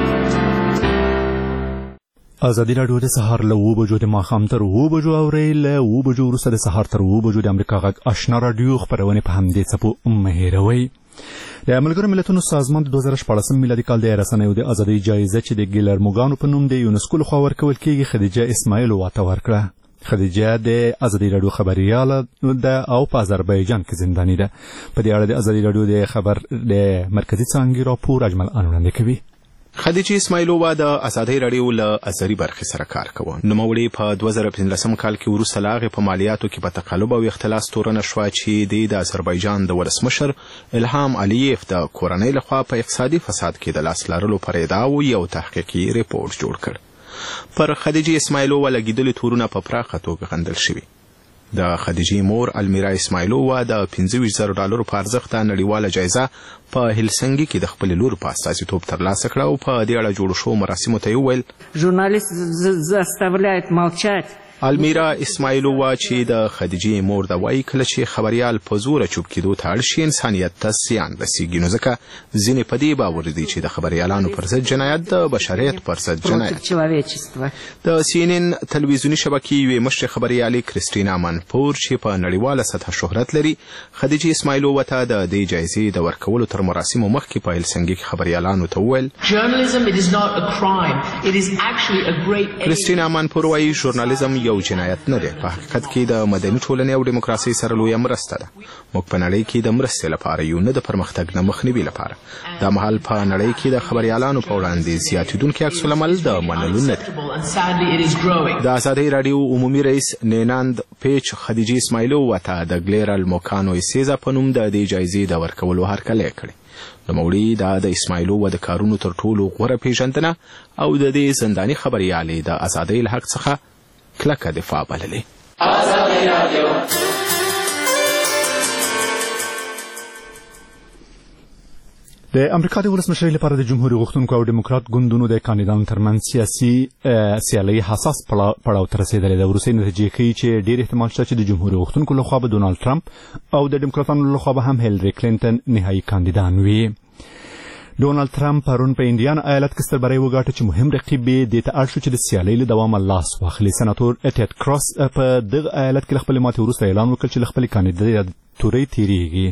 ازادي راډیو د سهار له اوه بجو د ماښام تر اوه بجو اورئ، له اوه بجو وروسته د سهار تر اوه بجو د امریکا غږ آشنا راډیو خپرونې په همدې څپو مه هېروئ. د ملګرو ملتونو سازمان د دوه زره شپاړسم میلادي کال د رسنیو د ازادۍ جایزه چې د ګیلرموګانو په نوم د یونسکو لخوا ورکول کېږي خدیجه اسماعیلووا ته ورکړه. خدیجه د ازادي راډیو خبریاله ده او په آذربایجان کې زنداني ده. په دې اړه د ازادي راډیو د خبر د مرکزي څانګې راپور اجمل ان وړاندې کوي. خدیجه اسماعیلووا د ازادۍ راډیو له ازري برخې سره کار کوه. نوموړې په دوه زره پنځلسم کال کې وروسته له هغې په مالیاتو کې په تقلب او اختلاس تورنه شوه چې د د آذربایجان د ولسمشر الهام علییف د کورنۍ لخوا په اقتصادي فساد کې د لاس لرلو پر ادعاو یو تحقیقي ریپورټ جوړ کړ. پر خدیجه اسماعیلووا لګېدلي تورونه په پراخه توګه غندل شوي. د خدیجې مور المیرا اسماعیلووا د پنځه ویشت زره ډالرو په ارزښت نړیواله جایزه په هلسنګي کې د خپل لور په استازیتوب ترلاسه کړه او په دې اړه جوړ شوو مراسمو ته وویل ژورنالیست заставляет молчать. المیرا اسماعیلووا چې د خدیجې مور د وایي کله چې خبریال په زوره چوپ کېدو ته اړ شي انسانیت ته زیان رسیږي، نو ځکه ځینې په دې باور دي چې د خبریالانو پر ضد جنایت د بشریت پر ضد جنایت. د سی ان ان تلویزیوني شبکې یوې مشرې خبریالې کریسټینا منپور چې په نړیواله سطحه شهرت لري خدیجې اسماعیلووا ته د دې جایزې د ورکولو تر مراسمو مخکې په هلسنګي کې خبریالانو ته وویل کریسټینا منپور وایي ژورنالیزم یو جنایت نه دی، په حقیقت کې د مدني ټولنې او ډیموکراسۍ سره لویه مرسته ده. موږ په نړۍ کې د مرستې لپاره یو، نه د پرمختګ نه مخنیوي لپاره. دا مهال په نړۍ کې د خبریالانو په وړاندې زیاتېدونکی عکس العمل د منلو نه دی. د ازادۍ راډیو عمومي رئیس نیناند پیچ خدیجې اسماعیلووا ته د ګلیرل موکانو ایسیزا په نوم د دې جایزې د ورکولو هرکلی کړی. نوموړي دا د اسماعیلووا د کارونو تر ټولو غوره پیژندنه او د دې زنداني خبریالې د ازادۍ له حق څخه کلکه دفاع بللې. د امریکا د ولسمشرۍ لپاره د جمهوریت غوښتونکو او ډیموکرات ګوندونو د کاندیدانو ترمنځ سیاسي سیالۍ حساس پړاو ته رسېدلې ده. وروستۍ نتیجې ښیي چې ډېر احتمال شته چې د جمهوریت غوښتونکو لخوا به ډونالډ ټرمپ او د ډیموکراتانو لخوا به هم هیلري کلینټن نهایي کاندیدان وي. ډونالډ ټرمپ پرون په انډیانا ایالت کې ستر بری وګاټه چې مهم رقیب یې دې ته اړ شو چې د سیالۍ له دوامه لاس واخلي. سناتور ټیډ کراس په دغه ایالت کې له خپلې ماتې وروسته اعلان وکړ چې له خپلې کاندیداتورۍ تېرېږي.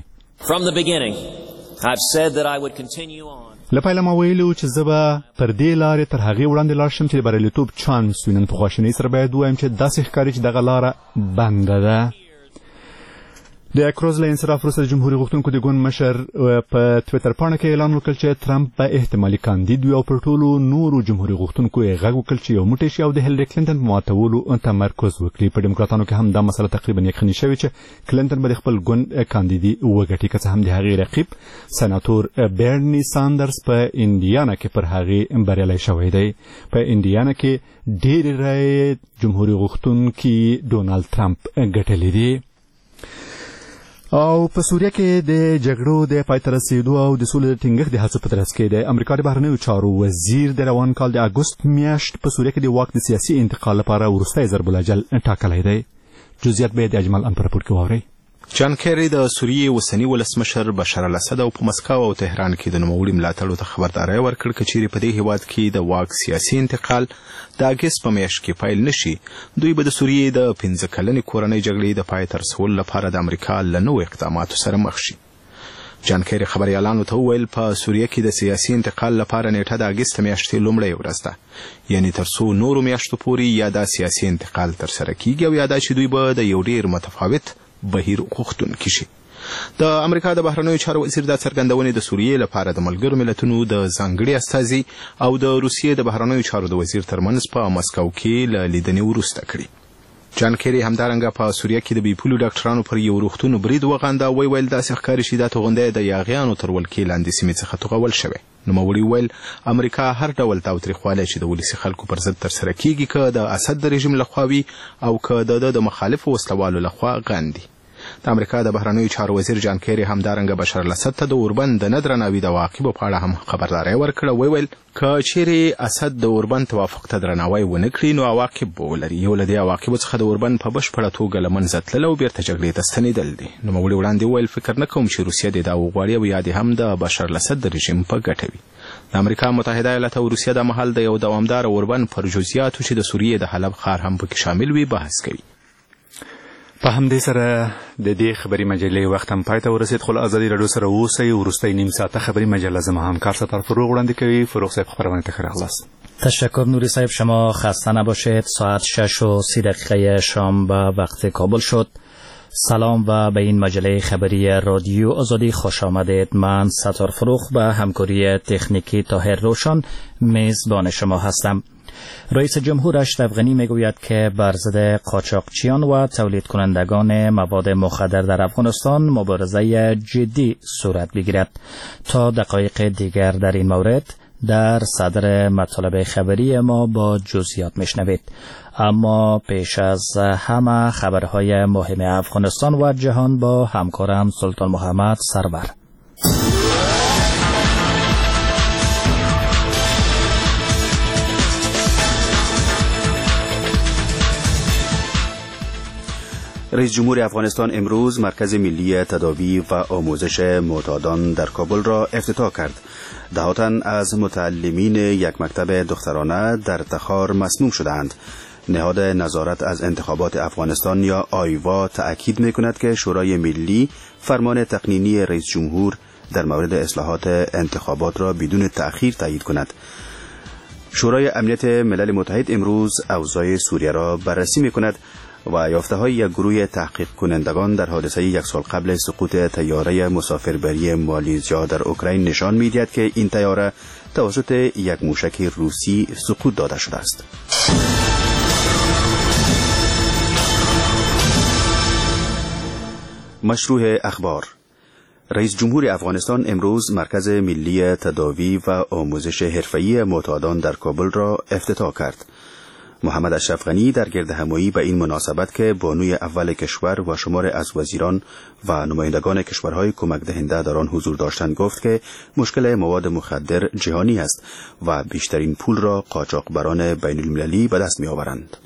له پیله ما ویلي و چې زه به پر دې لارې تر هغې وړاندې لاړ شم چې د بریالیتوب چانس وي. نن په خواشینۍ سره باید ووایم چې داسې ښکاري چې دغه لاره بنده ده. د کروز له انصراف وروسته د جمهوریت غوښتونکو د ګوند مشر په ټویټر پاڼه کې اعلان وکړ چې ټرمپ به احتمالي کاندید وي او پر ټولو نورو جمهوریت غوښتونکو یې غږ وکړ چې یو موټی شي او د هیلري کلینټن په ماتولو تمرکز وکړي. په ډیموکراتانو کې هم دا مسله تقریبا یقیني شوې چې کلینټن به د خپل ګوند کاندیدي وګټي، که څه هم د هغې رقیب سناتور برني ساندرز په انډیانا کې پر هغې بریالی شوی دی. په انډیانا کې ډېرې رایې جمهوریت غوښتونکي ډونالډ ټرمپ ګټلې دي. او په سوریه کې د جګړو د پای ته رسېدو او د سولې د ټینګښت د هڅو په ترڅ کې د امریکا د بهرنیو چارو وزیر د روان کال د اګوست میاشت په سوریه کې د واک د سیاسي انتقال لپاره وروستی ضرب الاجل ټاکلی دی. جزئیات به د اجمل ان په راپور کې واورئ. جان کیری د سوریې اوسني ولسمشر بشار الاسد او په مسکو او تهران کې د نوموړي ملاتړو ته خبرداری ورکړ چې چیرې په دې هیواد کې د واک سیاسي انتقال د اګست په میاشت کې پیل نشي، دوی به د سوریې د پنځه کلنې کورنۍ جګړې د پای ته رسولو لپاره د امریکا له نوو اقداماتو سره مخ شي. جان کیری خبریالانو ته وویل په سوریه کې د سیاسي انتقال لپاره نیټه د اګست میاشتې لومړۍ ورځ ده، یعنی تر څو نورو میاشتو پورې یا دا سیاسي انتقال ترسره کیږي او یا دا چې دوی به د یو ډېر متفاوت بهیر غوښتونکي شي. د امریکا د بهرنیو چارو وزیر د څرګندونې د سوریې لپاره د ملګرو ملتونو د ځانګړي استازي او د روسیې د بهرنیو چارو د وزیر ترمنځ په مسکو کې له لیدنې وروسته کړي. جان کیری همدارنګه په سوریه کې د بیپولو ډاکټرانو پر یو روغتون برید وغنده او ویل داسې ښکاري چې دا توغندۍ د یاغیانو تر ولکې لاندې سیمې څخه توغول شوې. نوموړي ویل امریکا هر ډول تاوتریخوالی چې د ولسي خلکو پر ضد ترسره کیږي که د اسد د رژیم لخوا وي او که د د مخالفو وسلوالو لخوا غندي. د امریکا د بهرنیو چارو وزیر جان کیری همدارنګه بشار الاسد ته د اوربند د نه درناوي د عواقبو په اړه هم خبرداری ورکړه. ویل که چیرې اسد د اوربند توافق ته درناوی ونه کړي نو عواقب به ولري. یو له دې عواقبو څخه د اوربند په بشپړه توګه له منځه تلل او بیرته جګړې ته ستنېدل دي. نوموړي وړاندې وویل فکر نه کوم چې روسیه دې دا وغواړي او یا دې هم د بشار الاسد د رژیم په ګټه وي. د امریکا متحده ایالات او روسیه د مهال د یو دوامدار اوربند پر جزئیاتو چې د سوریې د حلب ښار هم پکې شامل وي بحث کوي. په همدې سره د دې خبري مجلې وخت هم پای ته ورسید. خو ازادي راډیو سره اوسئ. وروستۍ نیم ساعته خبري مجله زما همکار ستار فروغ وړاندې کوي. فروغ صاحب خبرونه ته ښه راغلاست. تشکر نوری صاحب، شما خسته نباشید. ساعت شش و سی دقیقه شام به وقت کابل شد. سلام و به این مجله خبری رادیو آزادی خوش آمدید. من ستار فروغ به همکاری تکنیکی طاهر روشن میزبان شما هستم. رئیس جمهور اشرف غنی میگوید که بر ضد قاچاقچیان و تولید کنندگان مواد مخدر در افغانستان مبارزه جدی صورت بگیرد. تا دقایق دیگر در این مورد در صدر مطالب خبری ما با جزئیات میشنوید. اما پیش از همه خبرهای مهم افغانستان و جهان با همکارم سلطان محمد سرور. رئیس جمهور افغانستان امروز مرکز ملی تداوی و آموزش معتادان در کابل را افتتاح کرد. دهها تن از متعلمین یک مکتب دخترانه در تخار مسموم شدند. نهاد نظارت از انتخابات افغانستان یا آیوا تأکید می‌کند که شورای ملی فرمان تقنینی رئیس جمهور در مورد اصلاحات انتخابات را بدون تأخیر تایید کند. شورای امنیت ملل متحد امروز اوضاع سوریه را بررسی می‌کند و یافته‌های یک گروه تحقیق کنندگان در حادثه یک سال قبل سقوط طیاره مسافربری مالیزیا در اوکراین نشان می‌دهد که این طیاره توسط یک موشک روسی سقوط داده شده است. مشروع اخبار. رئیس جمهور افغانستان امروز مرکز ملی تداوی و آموزش حرفه‌ای معتادان در کابل را افتتاح کرد. محمد اشرف غنی در گردهمایی به این مناسبت که بانوی اول کشور و شمار از وزیران و نمایندگان کشورهای کمک دهنده در آن حضور داشتند گفت که مشکل مواد مخدر جهانی است و بیشترین پول را قاچاقبران بین المللی به دست می آورند.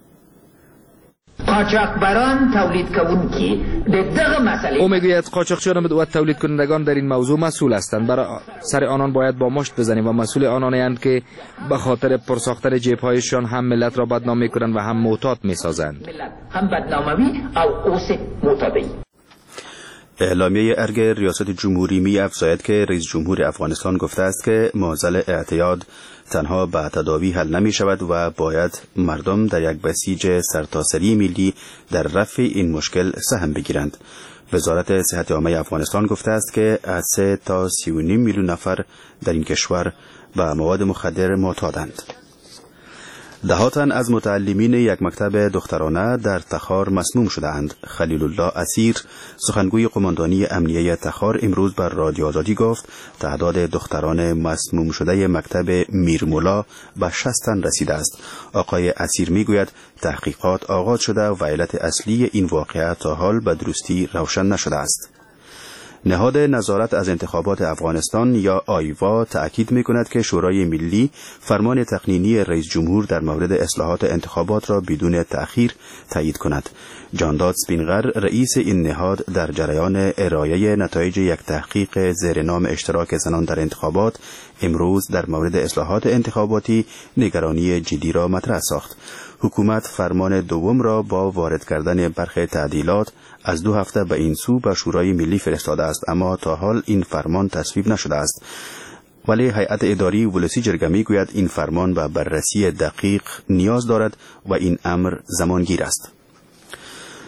قاچاقبران تولید کنونکی دغه مسئله او میگوید قاچاقچیان و تولید کنندگان در این موضوع مسئول هستند. برای سر آنان باید با مشت بزنیم و مسئول آنانند که به خاطر پرساختن جیب‌هایشان هم ملت را بدنام میکنند و هم معتاد میسازند. هم بدناموی او اوس معتادی. اعلامیه ارگ ریاست جمهوری می افزاید که رئیس جمهور افغانستان گفته است که معضل اعتیاد تنها به تداوی حل نمی شود و باید مردم در یک بسیج سرتاسری ملی در رفع این مشکل سهم بگیرند. وزارت صحت عامه افغانستان گفته است که از سه تا سی و نیم میلیون نفر در این کشور به مواد مخدر معتادند. ده تن از متعلمین یک مکتب دخترانه در تخار مسموم شدند. خلیل الله اسیر سخنگوی قماندانی امنیه تخار امروز بر رادیو آزادی گفت تعداد دختران مسموم شده مکتب میرمولا به شصت تن رسیده است. آقای اسیر میگوید تحقیقات آغاز شده و علت اصلی این واقعه تا حال به درستی روشن نشده است. نهاد نظارت از انتخابات افغانستان یا آیوا تأکید می‌کند که شورای ملی فرمان تقنینی رئیس جمهور در مورد اصلاحات انتخابات را بدون تأخیر تایید کند. جانداد سپینغر رئیس این نهاد در جریان ارائه نتایج یک تحقیق زیر نام اشتراک زنان در انتخابات امروز در مورد اصلاحات انتخاباتی نگرانی جدی را مطرح ساخت. حکومت فرمان دوم را با وارد کردن برخی تعدیلات از دو هفته به این سو به شورای ملی فرستاده است، اما تا حال این فرمان تصویب نشده است. ولی هیئت اداری ولسی جرگه میگوید این فرمان به بررسی دقیق نیاز دارد و این امر زمانگیر است.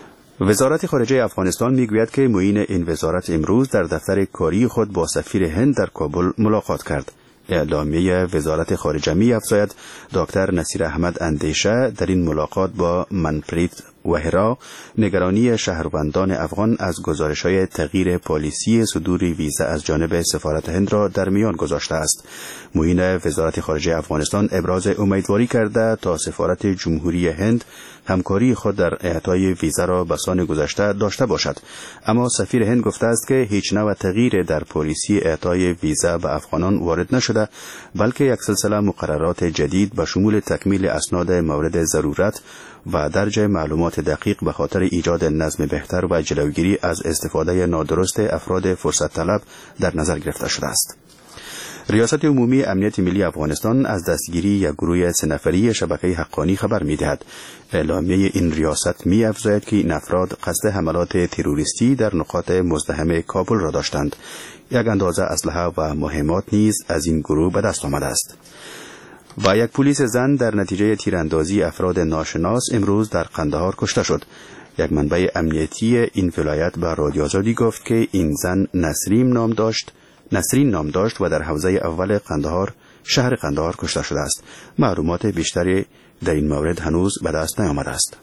وزارت خارجه افغانستان میگوید که معین این وزارت امروز در دفتر کاری خود با سفیر هند در کابل ملاقات کرد. اعلامیه وزارت خارجه می افزاید دکتر نصیر احمد اندیشه در این ملاقات با منپریت وهرا نگرانی شهروندان افغان از گزارش‌های تغییر پالیسی صدور ویزا از جانب سفارت هند را در میان گذاشته است. معین وزارت خارجه افغانستان ابراز امیدواری کرده تا سفارت جمهوری هند همکاری خود در اعطای ویزا را به سان گذشته داشته باشد، اما سفیر هند گفته است که هیچ نوع تغییر در پالیسی اعطای ویزا به افغانان وارد نشده، بلکه یک سلسله مقررات جدید به شمول تکمیل اسناد مورد ضرورت و درج معلومات دقیق به خاطر ایجاد نظم بهتر و جلوگیری از استفاده نادرست افراد فرصت طلب در نظر گرفته شده است. ریاست عمومی امنیت ملی افغانستان از دستگیری یک گروه سه نفری شبکه حقانی خبر می‌دهد. اعلامیه این ریاست می‌افزاید که این افراد قصد حملات تروریستی در نقاط مزدحم کابل را داشتند. یک اندازه اسلحه و مهمات نیز از این گروه به دست آمده است. و یک پلیس زن در نتیجه تیراندازی افراد ناشناس امروز در قندهار کشته شد. یک منبع امنیتی این ولایت به رادیو آزادی گفت که این زن نسرین نام داشت نسرین نام داشت و در حوزه اول قندهار شهر قندهار کشته شده است. معلومات بیشتری در این مورد هنوز به دست نیامده است.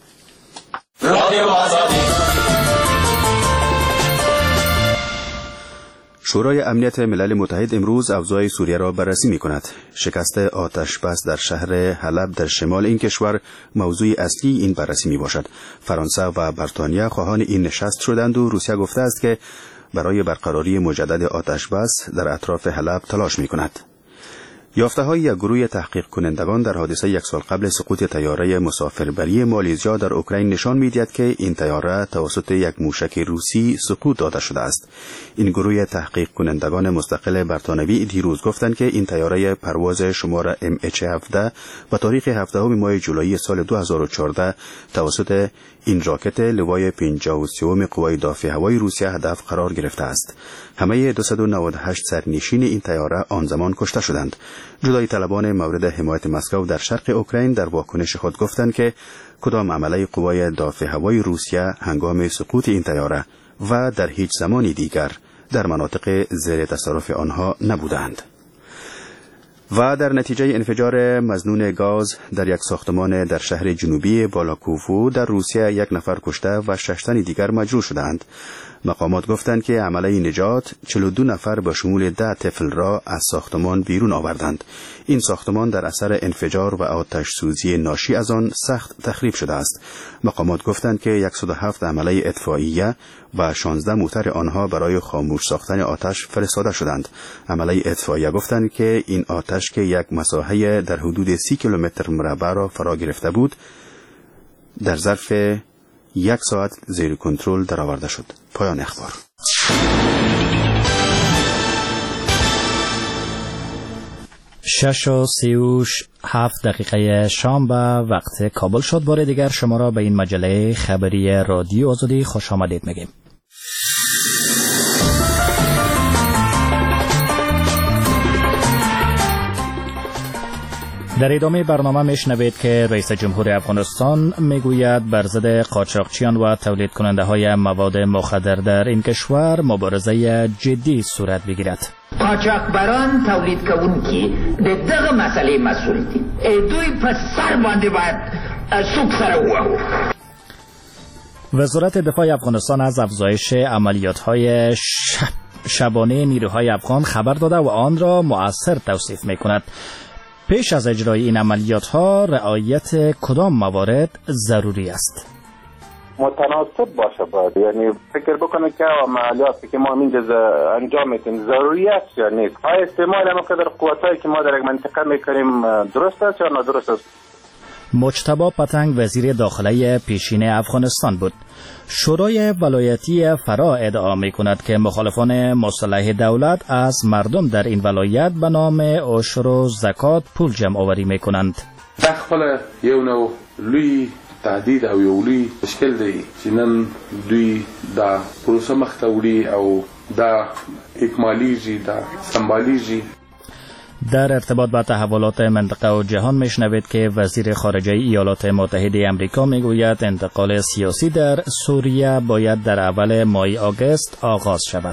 شورای امنیت ملل متحد امروز اوضاع سوریه را بررسی می کند. شکست آتش بس در شهر حلب در شمال این کشور موضوع اصلی این بررسی می باشد. فرانسه و بریتانیا خواهان این نشست شدند و روسیه گفته است که برای برقراری مجدد آتش بس در اطراف حلب تلاش می کند. یافته های یک گروه تحقیق کنندگان در حادثه یک سال قبل سقوط طیاره مسافربری مالزیا در اوکراین نشان می‌دهد که این طیاره توسط یک موشک روسی سقوط داده شده است. این گروه تحقیق کنندگان مستقل برتانوی دیروز گفتند که این طیاره پرواز شماره ام اچ هفده به تاریخ هفدهم ماه جولای سال دو هزار و چهارده توسط این راکت لوای پنجاه و سه قوای دافع هوایی روسیه هدف قرار گرفته است. همه دویست و نود و هشت سرنشین این طیاره آن زمان کشته شدند. جدای طلبان مورد حمایت مسکو در شرق اوکراین در واکنش خود گفتند که کدام عمله قوای دافع هوایی روسیه هنگام سقوط این طیاره و در هیچ زمانی دیگر در مناطق زیر تصرف آنها نبودند. و در نتیجه انفجار مظنون گاز در یک ساختمان در شهر جنوبی بالاکوفو در روسیه یک نفر کشته و شش تن دیگر مجروح شدند. مقامات گفتند که عمله نجات چهل و دو نفر به شمول ده طفل را از ساختمان بیرون آوردند. این ساختمان در اثر انفجار و آتش سوزی ناشی از آن سخت تخریب شده است. مقامات گفتند که صد و هفت عمله اطفائیه و شانزده موتر آنها برای خاموش ساختن آتش فرستاده شدند. عمله اطفائیه گفتند که این آتش که یک مساحت در حدود سی کیلومتر مربع را فرا گرفته بود در ظرف یک ساعت زیر کنترل درآورده شد. پایان اخبار. شش و سی و هفت دقیقه شام به وقت کابل شد. بار دیگر شما را به این مجله خبری رادیو آزادی خوش آمدید میگیم. در ادامه برنامه میشنوید که رئیس جمهور افغانستان میگوید بر ضد قاچاقچیان و تولید کننده های مواد مخدر در این کشور مبارزه جدی صورت بگیرد. قاچاقبران تولید کوونکي د دغه مسئلې مسئول دي. دوی په سر باندې باید سوک سره ووهو. وزارت دفاع افغانستان از افزایش عملیات‌های شب شبانه نیروهای افغان خبر داده و آن را مؤثر توصیف می‌کند. پیش از اجرای این عملیات‌ها رعایت کدام موارد ضروری است؟ متناسب باشه باید، یعنی فکر بکنه که عملیاتی که ما اینجا انجام میدیم ضروری است یا نیست. آیا استعمال ما قدر قوتایی که ما در یک منطقه میکنیم درست است یا نادرست است؟ مجتبی پتنگ وزیر داخله پیشین افغانستان بود. شورای ولایتی فرا ادعا می کند که مخالفان مسلح دولت از مردم در این ولایت به نام عشر و زکات پول جمع آوری می کنند. داخل یو نو لوی تهدید او یو لوی مشکل دی چې نن دوی دا پروسه مخته وړي او دا اکمالیږي دا سمبالیږي. در ارتباط با تحولات منطقه و جهان میشنوید که وزیر خارجه ایالات متحده آمریکا میگوید انتقال سیاسی در سوریه باید در اول ماه آگوست آغاز شود.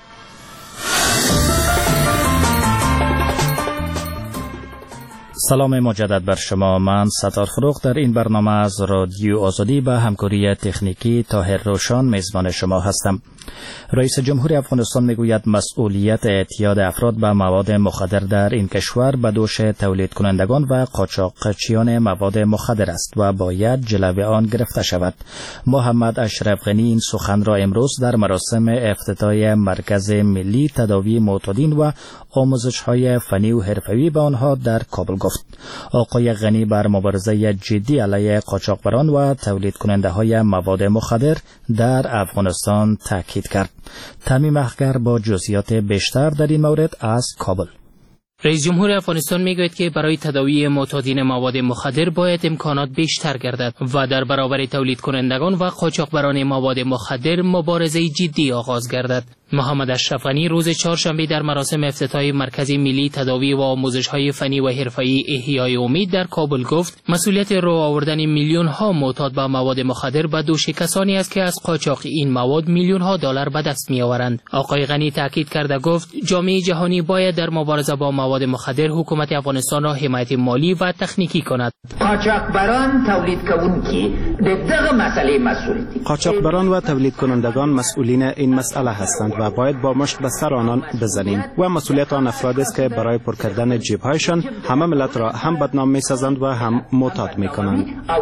سلام مجدد بر شما. من ستار فروخ در این برنامه از رادیو آزادی به همکاری تکنیکی طاهر روشان میزبان شما هستم. رئیس جمهور افغانستان میگوید مسئولیت اعتیاد افراد به مواد مخدر در این کشور به دوش تولید کنندگان و قاچاقچیان مواد مخدر است و باید جلوی آن گرفته شود. محمد اشرف غنی این سخن را امروز در مراسم افتتاح مرکز ملی تداوی معتادین و آموزش‌های فنی و حرفه‌ای به آنها در کابل گفت. آقای غنی بر مبارزه جدی علیه قاچاقبران و تولید کننده های مواد مخدر در افغانستان تاکید کرد. تمیم اخگر با جزئیات بیشتر در این مورد از کابل. رئیس جمهور افغانستان میگوید که برای تداوی معتادین مواد مخدر باید امکانات بیشتر گردد و در برابر تولید کنندگان و قاچاقبران مواد مخدر مبارزه جدی آغاز گردد. محمد اشرف غنی روز چهارشنبه در مراسم افتتاح مرکز ملی تداوی و آموزش‌های فنی و حرفه‌ای احیای امید در کابل گفت مسئولیت رو آوردن میلیون ها معتاد به مواد مخدر به دوش کسانی است که از قاچاق این مواد میلیون ها دلار به دست می‌آورند. آقای غنی تاکید کرده گفت جامعه جهانی باید در مبارزه با مواد مخدر حکومت افغانستان را حمایت مالی و تکنیکی کند. قاچاقبران تولید کنونکی دغه مسئله مسئولیتی. قاچاقبران و تولید کنندگان مسئولین این مسئله هستند و باید با مشت به سر آنان بزنیم و مسئولیت آن افراد است که برای پر کردن جیب‌هایشان همه ملت را هم بدنام می‌سازند و هم معتاد می‌کنند.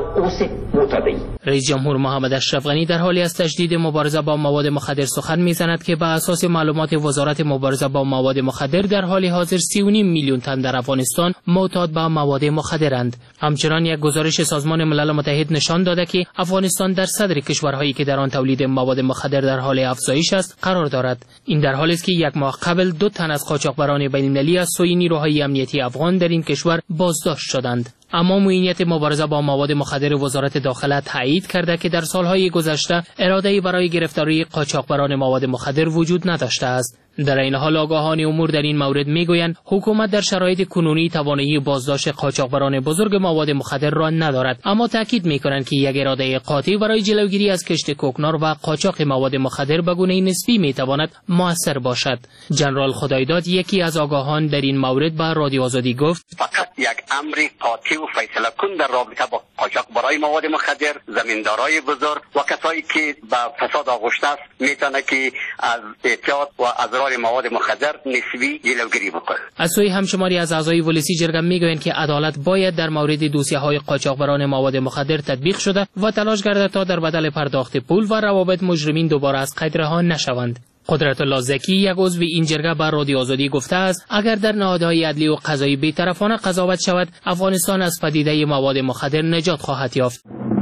رئیس جمهور محمد اشرف غنی در حالی از تجدید مبارزه با مواد مخدر سخن می‌زند که به اساس معلومات وزارت مبارزه با مواد مخدر در حال حاضر سی و نیم میلیون تن در افغانستان معتاد به مواد مخدرند. همچنان یک گزارش سازمان ملل متحد نشان داده که افغانستان در صدر کشورهایی که در آن تولید مواد مخدر در حال افزایش است قرار دارد. این در حالی است که یک ماه قبل دو تن از قاچاقبران بین‌المللی از سوی نیروهای امنیتی افغان در این کشور بازداشت شدند. اما معینیت مبارزه با مواد مخدر وزارت داخله تایید کرده که در سالهای گذشته اراده‌ای برای گرفتاری قاچاقبران مواد مخدر وجود نداشته است. در این حال آگاهان امور در این مورد میگویند حکومت در شرایط کنونی توانایی بازداشت قاچاقبران بزرگ مواد مخدر را ندارد، اما تاکید میکنند که یک اراده قاطع برای جلوگیری از کشت کوکنار و قاچاق مواد مخدر به گونه نسبی میتواند موثر باشد. جنرال خدایداد یکی از آگاهان در این مورد به رادیو آزادی گفت فقط یک امر قاطع و فیصله کن در رابطه با قاچاقبرای مواد مخدر، زمیندارای بزرگ و کسایی که به فساد آغشته است میتونه که از اعتیاد و از مواد مخدر نسبی جلوگیری بکنه. از سوی همشماری از اعضای ولسی جرگه میگویند که عدالت باید در مورد دوسیه‌های قاچاقبران مواد مخدر تطبیق شده و تلاش گردد تا در بدل پرداخت پول و روابط مجرمین دوباره از قید رها نشوند. قدرت الله زکی یک عضو این جرگه بر رادیو آزادی گفته است اگر در نهادهای عدلی و قضایی بی‌طرفانه قضاوت شود افغانستان از پدیده مواد مخدر نجات خواهد یافت.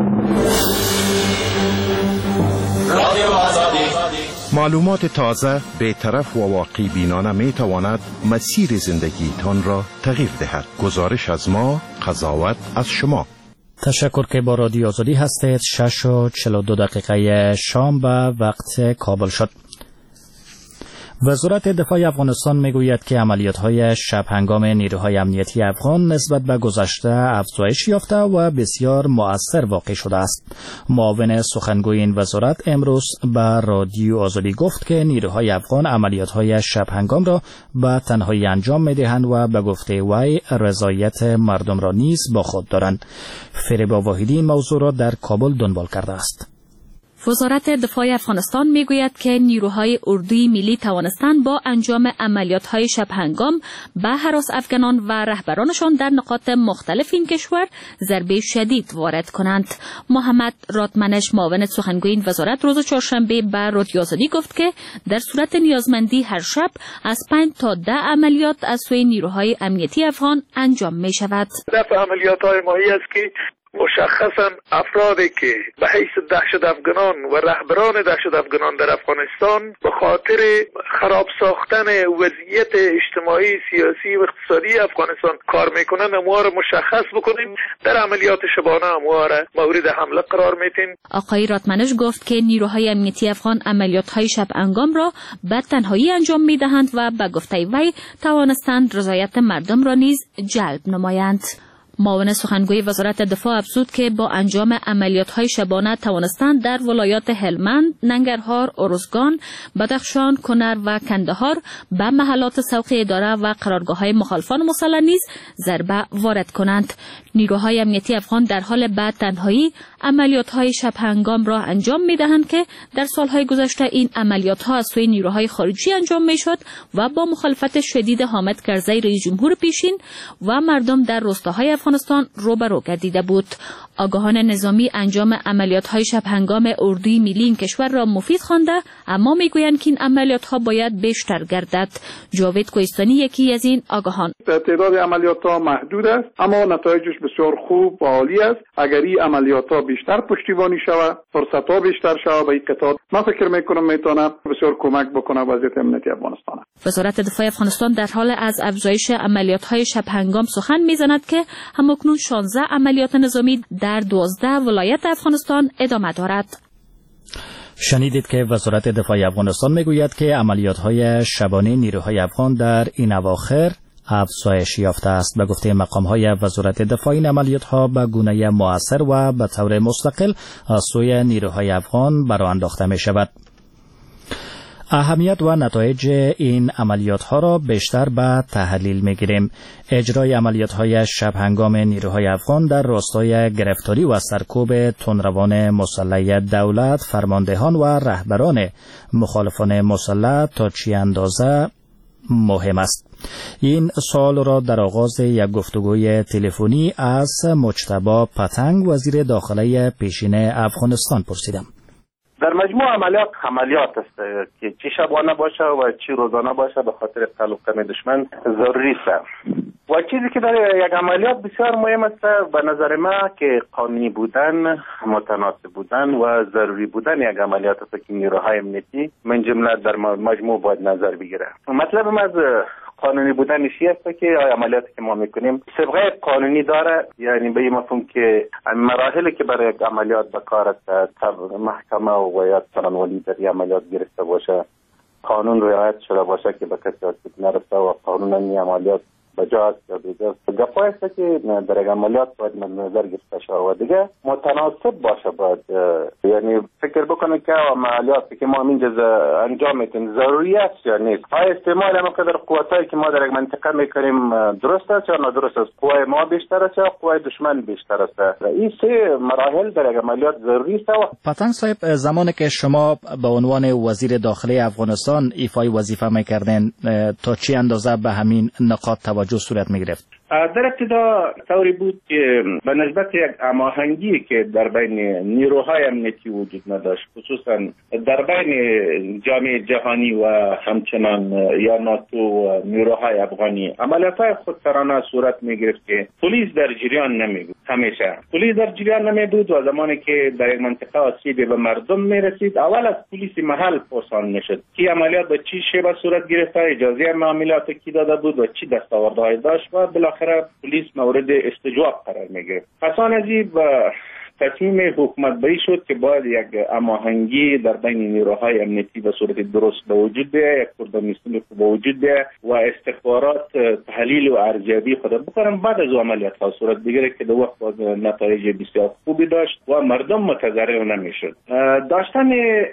رادیو آزادی. معلومات تازه، بی‌طرف و واقعی بینانه می تواند مسیر زندگیتان را تغییر دهد. گزارش از ما، قضاوت از شما. تشکر که با رادیو آزادی هستید. شش و چهل و دو دقیقه شام به وقت کابل شد. وزارت دفاع افغانستان میگوید که عملیات‌های شب هنگام نیروهای امنیتی افغان نسبت به گذشته افزایش یافته و بسیار مؤثر واقع شده است. معاون سخنگوی این وزارت امروز به رادیو آزادی گفت که نیروهای افغان عملیات‌های شب هنگام را به تنهایی انجام می‌دهند و به گفته وی رضایت مردم را نیز با خود دارند. فریبا واحدی این موضوع را در کابل دنبال کرده است. وزارت دفاع افغانستان میگوید که نیروهای اردوی ملی توانستند با انجام عملیات‌های شب هنگام به هراس افغانان و رهبرانشان در نقاط مختلف این کشور ضربه شدید وارد کنند. محمد راتمنش معاون سخنگوی این وزارت روز چهارشنبه به رادیو آزادی گفت که در صورت نیازمندی هر شب از پنج تا ده عملیات از سوی نیروهای امنیتی افغان انجام می شود. هدف عملیات‌های ما است که مشخصا افرادی که به حیث دهشت افغانان و رهبران دهشت افغانان در افغانستان به خاطر خراب ساختن وضعیت اجتماعی، سیاسی و اقتصادی افغانستان کار میکنن، اموها را مشخص بکنیم. در عملیات شبانه اموها را مورد حمله قرار میدیم. آقای راتمنش گفت که نیروهای امنیتی افغان عملیات‌های شب انگام را به تنهایی انجام می‌دهند و به گفته وی توانستند رضایت مردم را نیز جلب نمایند. معاون سخنگوی وزارت دفاع افزود که با انجام عملیات‌های شبانه توانستند در ولایات هلمند، ننگرهار، ارزگان، بدخشان، کنر و کندهار به محلات سوق اداره و قرارگاه‌های مخالفان مسلح نیز ضربه وارد کنند. نیروهای امنیتی افغان در حال به تنهایی عملیات‌های شب هنگام را انجام می‌دهند که در سال‌های گذشته این عملیات‌ها از سوی نیروهای خارجی انجام می‌شد و با مخالفت شدید حامد کرزی رئیس جمهور پیشین و مردم در روستاهای افغانستان روبرو گردیده بود. آگاهان نظامی انجام عملیات‌های شب هنگام اردوی ملی این کشور را مفید خوانده، اما میگویند که این عملیات‌ها باید بیشتر گردد. جاوید کوهستانی یکی از این آگاهان. تعداد عملیات‌ها محدود است، اما نتایجش بسیار خوب و عالی است. اگر این عملیات‌ها بیشتر پشتیبانی شود، فرصت‌ها بیشتر شود به این قطاع، من فکر می‌کنم میتونه بسیار کمک بکنه وضعیت امنیتی افغانستان. وزارت دفاع افغانستان در حال از افزایش عملیات‌های شب هنگام سخن می‌زند که همکنون شانزده عملیات نظامی در دوازده ولایت افغانستان ادامه دارد. شنیدید که وزارت دفاع افغانستان میگوید که عملیات‌های شبانه نیروهای افغان در این اواخر افزایش یافته است. به گفته مقام‌های وزارت دفاع این عملیات‌ها به گونه مؤثر و به طور مستقل از سوی نیروهای افغان برآ انداخته می‌شود. اهمیت و نتایج این عملیات‌ها را بیشتر به تحلیل می‌گیریم. اجرای عملیات‌های شب هنگام نیروهای افغان در راستای گرفتاری و سرکوب تندروان مسلح دولت، فرماندهان و رهبران مخالفان مسلح تا چه اندازه مهم است. این سوال را در آغاز یک گفتگوی تلفنی از مجتبی پتنگ وزیر داخله پیشین افغانستان پرسیدم. در مجموع عملیات عملیات است که چه شبانه باشه و چه روزانه باشه به خاطر قلب کم دشمن ضروری است. و چیزی که در یک عملیات بسیار مهم است به نظر ما که قانونی بودن، متناسب بودن و ضروری بودن یک عملیات است که نیروهای امنیتی من جمله در مجموع باید نظر بگیره. مطلب ما از قانونی بودن چی است که عملیاتی که ما میکنیم سابقه قانونی داره، یعنی به این مفهوم که مراحلی که برای یک عملیات به کار است، محکمه و یا ثانوی در این عملیات گرفته باشه، قانون رعایت شده باشه که به کسی آسیب نرسه و قانون این عملیات بجاست یا بیجاست. گفته است که در یک عملیات باید نظر گرفته شود و دیگه متناسب باشه. باید یعنی فکر بکنه که عملیاتی که ما اینجا انجام میتیم ضروری است یا نیست. آیا استعمال ما قدر قوتایی که ما در یک منطقه میکنیم درست است یا نادرست است؟ قوای ما بیشتر است یا قوای دشمن بیشتر است؟ این سه مراحل در یک عملیات ضروری است. پتنگ صاحب، زمانی که شما به عنوان وزیر داخله افغانستان ایفای وظیفه میکردین تا چه اندازه به همین نقاط توجه صورت میگرفت؟ در ابتدا طوری بود که به نسبت یک هماهنگی که در بین نیروهای امنیتی وجود نداشت، خصوصا در بین جامعه جهانی و همچنان یا ناتو و نیروهای افغانی، عملیات‌های خودسرانه صورت میگرفت که پلیس در جریان نمیبود. همیشه پلیس در جریان نمیبود و زمانی که در یک منطقه آسیب به مردم میرسید، اول از پلیس محل پرسان میشد که عملیات به چی شیوه صورت گرفته، اجازه معاملات کی داده بود و چی دستاوردهای داشت و بالاخره پلیس مورد استجواب قرار میگرفت. پس آن از این تصمیم حکومت بری شد که باید یک هماهنگی در بین نیروهای امنیتی به صورت درست به وجود بیاید، یک کوردینیسم به وجود بیاید و استخبارات تحلیل و ارزیابی خود بکنن. بعد از عملیات ها صورت بگیره که در وقت نتایج بسیار خوبی داشت و مردم متضرر نمیشد. داشتن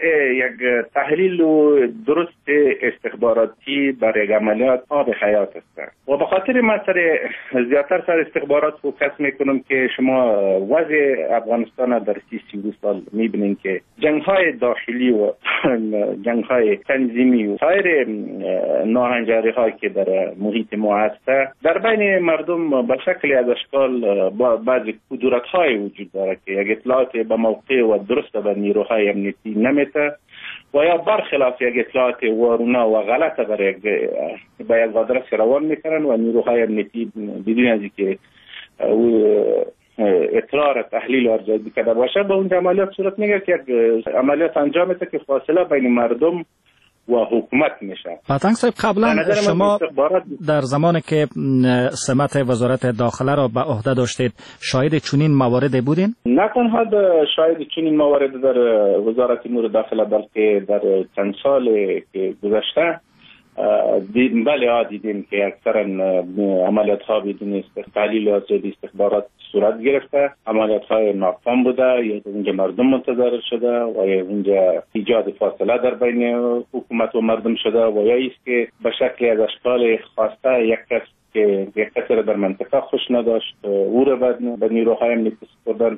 یک تحلیل و درست استخباراتی برای یک عملیات آب حیات است و به خاطر مسئله زیادتر سر استخبارات فوکس میکنم که شما وضع افغانستان در سی سی سال میبینین که جنگ‌های داخلی و جنگ‌های تنظیمی و سایر ناهنجاری‌هایی که در محیط ما هست در بین مردم به شکلی از اشکال بعضی کدورت‌های وجود داره که یک اطلاعات به موقع و درست به نیروهای امنیتی نمیده و یا برخلاف یک اطلاعات وارونه و غلط برای به یک آدرس روان میکنن و نیروهای امنیتی بدون از اینکه اطلاع را تحلیل و ارزیابی کرده باشه به اون عملیات صورت میگیره که یک عملیات انجام میده که فاصله بین مردم و حکومت میشه. پتنگ صاحب قبلا شما در زمانی که سمت وزارت داخله را به عهده داشتید شاهد چنین موارد بودین؟ نه تنها شاهد چنین موارد در وزارت امور داخله بلکه در چند سال که گذشته دیدیم. بله ها دیدیم که اکثرا عملیات ها بدون تحلیل و ارزیابی استخبارات صورت گرفته، عملیات های ناکام بوده یا اونجا مردم منتظر شده و یا اونجا ایجاد فاصله در بین حکومت و مردم شده و یا ایست که به شکلی از اشکال خواسته یک کس که یک کسی را در منطقه خوش نداشت او را به نیروهای امنیتی سپردن.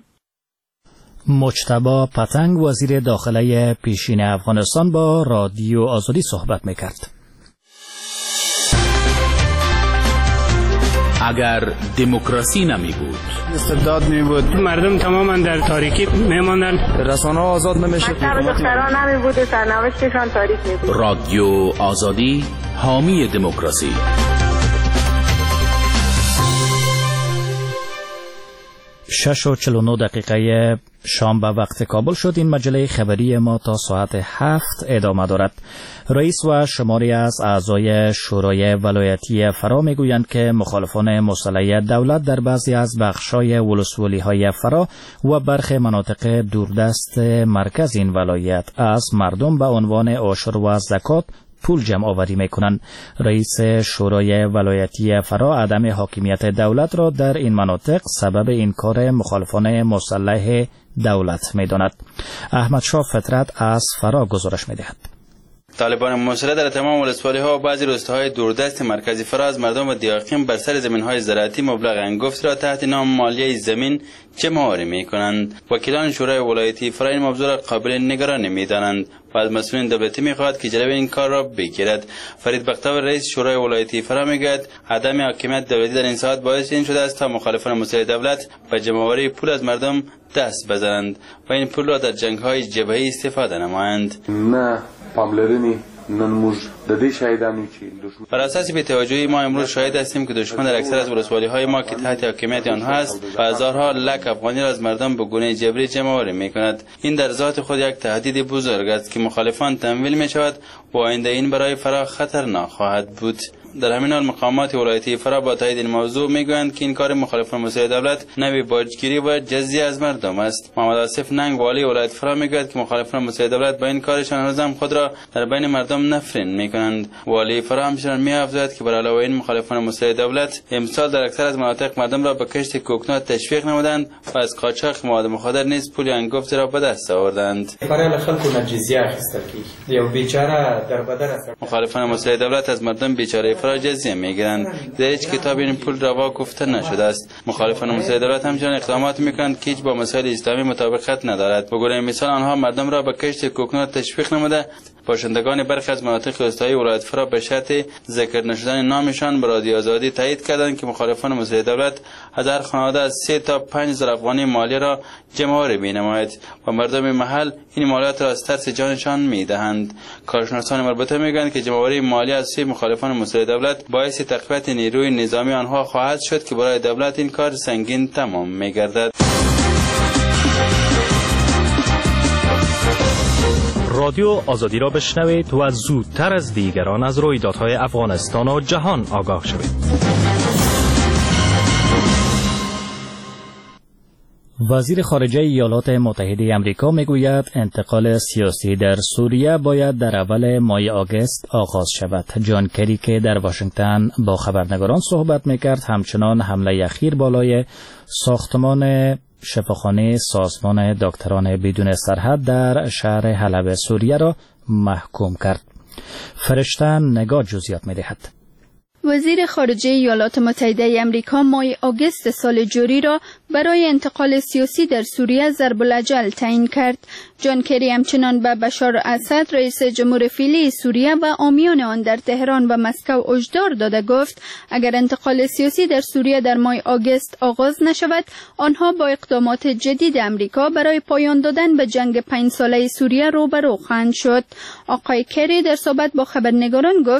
مجتبی پتنگ وزیر داخله پیشین افغانستان با رادیو آزادی صحبت میکرد. اگر دموکراسی نمی بود، استبداد می بود، مردم تماما در تاریکی می ماندن، رسانه ها آزاد نمی شد، مکتب دختران نمی بود و سرنوشتشان تاریک می بود. رادیو آزادی حامی دموکراسی. شش و چل و نه دقیقه شام به وقت کابل شد. این مجله خبری ما تا ساعت هفت ادامه دارد. رئیس و شماری از اعضای شورای ولایتی فرا میگویند که مخالفان مسلح دولت در بعضی از بخشای ولسوالی‌های فرا و برخی مناطق دوردست مرکز این ولایت از مردم به عنوان عشر و زکات پول جمع آوری میکنند. رئیس شورای ولایتی فرا عدم حاکمیت دولت را در این مناطق سبب این کار مخالفان مسلح دولت میداند. احمد شاه فطرت از فرا گزارش میدهد. طالبان مسلح در تمام ولسوالی‌ها و بعضی روستاهای دوردست مرکزی فرا از مردم و دیاقیم بر سر زمین‌های زراعتی مبلغ انگفت را تحت نام مالیه زمین جمع‌آوری می‌کنند. وکیلان شورای ولایتی فرا این موضوع را قابل نگرانی می‌دانند و از مسئولین دولتی می‌خواهد که جلوی این کار را بگیرد. فرید بختیار رئیس شورای ولایتی فرا می‌گوید عدم حاکمیت دولتی در این ساعت باعث این شده است تا مخالفان مسلح دولت به جمع‌آوری پول از مردم دست بزنند و این پول را در جنگ‌های جبهه‌ای استفاده نمایند. نه پاملرنی ننموج ددی شاهدانی چی دشمن بر اساس بی‌توجهی ما امروز شاهد هستیم که دشمن در اکثر از ولسوالی‌های ما که تحت حاکمیت آنها است و هزارها لک افغانی را از مردم به گونه جبری جمع‌آوری می‌کند. این در ذات خود یک تهدید بزرگ است که مخالفان تمویل می‌شود و آینده این برای فرا خطرناک خواهد بود. در همین حال مقامات ولایتی فرا با تایید این موضوع میگویند که این کار مخالفان مسلح دولت نوعی باجگیری و جزیه از مردم است. محمد آصف ننگ والی ولایت فرا میگوید که مخالفان مسلح دولت با این کارشان هنوز هم خود را در بین مردم نفرین میکنند. والی فرا همچنین میافزاید که بر علاوه این مخالفان مسلح دولت امسال در اکثر از مناطق مردم را به کشت کوکنات تشویق نمودند و از قاچاق مواد مخدر نیز پول انگفت را به دست آوردند. برای خلکو نجزیه اخیستل کی یو بیچاره در بدر است. مخالفان مسلح دولت از مردم بیچاره فرا جزیه میگیرند. در هیچ کتاب این پول روا گفته نشده است. مخالفان مسلح دولت همچنین اقدامات میکنند که هیچ با مسائل اسلامی مطابقت ندارد. به گونه مثال آنها مردم را به کشت کوکنات تشویق نموده باشندگان برخی از مناطق روستایی ولایت فرا به شرط ذکر نشدن نامشان به رادیو آزادی تایید کردند که مخالفان مسلح دولت از هر خانواده از سه تا پنج هزار افغانی مالیه را جمع‌آوری می‌نماید و مردم محل این مالیات را از ترس جانشان می‌دهند. کارشناسان مربوطه می‌گویند که جمع‌آوری مالیه از سوی مخالفان مسلح دولت باعث تقویت نیروی نظامی آنها خواهد شد که برای دولت این کار سنگین تمام می‌گردد. رادیو آزادی را بشنوید و زودتر از دیگران از رویدادهای افغانستان و جهان آگاه شوید. وزیر خارجه ایالات متحده آمریکا میگوید انتقال سیاسی در سوریه باید در اول ماه آگوست آغاز شود. جان کری که در واشنگتن با خبرنگاران صحبت میکرد همچنان حمله اخیر بالای ساختمان شفاخانه سازمان دکتران بدون سرحد در شهر حلب سوریه را محکوم کرد. فرشته نگاه جزئیات می‌دهد. وزیر خارجه ایالات متحده آمریکا ماه آگوست سال جاری را برای انتقال سیاسی در سوریه ضرب الاجل تعیین کرد. جان کری همچنان به بشار اسد رئیس جمهور فعلی سوریه و عامیان آن در تهران و مسکو هشدار داده گفت اگر انتقال سیاسی در سوریه در ماه آگوست آغاز نشود آنها با اقدامات جدید آمریکا برای پایان دادن به جنگ پنج ساله سوریه روبرو خواهند شد. آقای کری در صحبت با خبرنگاران گفت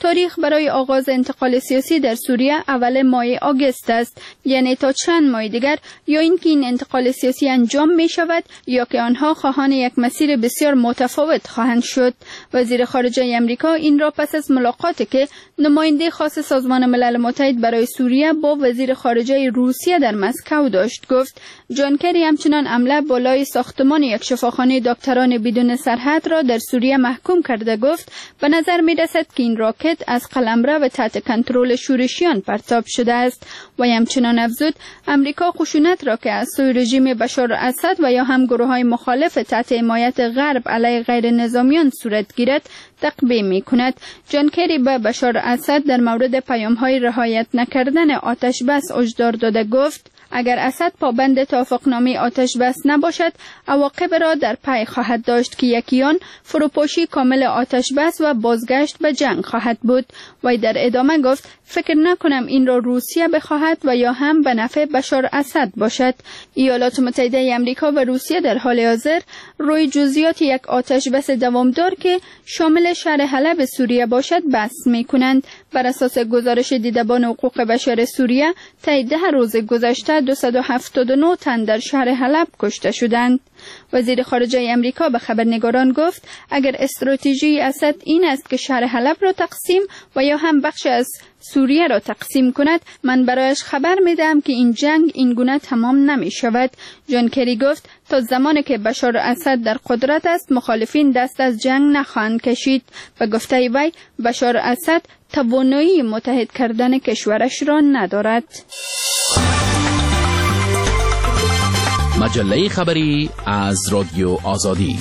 تاریخ برای آغاز انتقال سیاسی در سوریه اول ماه آگوست است، یعنی تا چند ماه دیگر یا اینکه این انتقال سیاسی انجام می شود یا که آنها خواهان یک مسیر بسیار متفاوت خواهند شد. وزیر خارجه آمریکا این را پس از ملاقاتی که نماینده خاص سازمان ملل متحد برای سوریه با وزیر خارجه روسیه در مسکو داشت گفت. جان کری همچنان حمله بالای ساختمان یک شفاخانه دکتران بدون سرحد را در سوریه محکوم کرده گفت به نظر می رسد که این راکت از قلمرو و تحت کنترل شورشیان پرتاب شده است و همچنان افزود امریکا خشونت را که از سوی رژیم بشار اسد و یا هم گروه‌های مخالف تحت حمایت غرب علیه غیر نظامیان صورت گیرد تقبیح می کند. جان کری به بشار اسد در مورد پیام‌های رعایت نکردن آتش بس هشدار داده گفت اگر اسد پابند توافقنامه آتش بس نباشد عواقب را در پی خواهد داشت که یکی آن فروپاشی کامل آتش بس و بازگشت به جنگ خواهد بود. و در ادامه گفت فکر نکنم این را روسیه بخواهد و یا هم به نفع بشار اسد باشد. ایالات متحده آمریکا و روسیه در حال حاضر روی جزئیات یک آتش بس دوامدار که شامل شهر حلب سوریه باشد بحث می‌کنند. بر اساس گزارش دیدبان حقوق بشر سوریه طی ده روز گذشته دویست و هفتاد و نه تن در شهر حلب کشته شدند. وزیر خارجه آمریکا به خبرنگاران گفت اگر استراتژی اسد این است که شهر حلب را تقسیم و یا هم بخش از سوریه را تقسیم کند، من برایش خبر میدم که این جنگ این گونه تمام نمی شود. جان کری گفت تا زمانی که بشار اسد در قدرت است مخالفین دست از جنگ نخواهند کشید. و گفته وی بشار اسد توانایی متحد کردن کشورش را ندارد. مجله خبری از رادیو آزادی.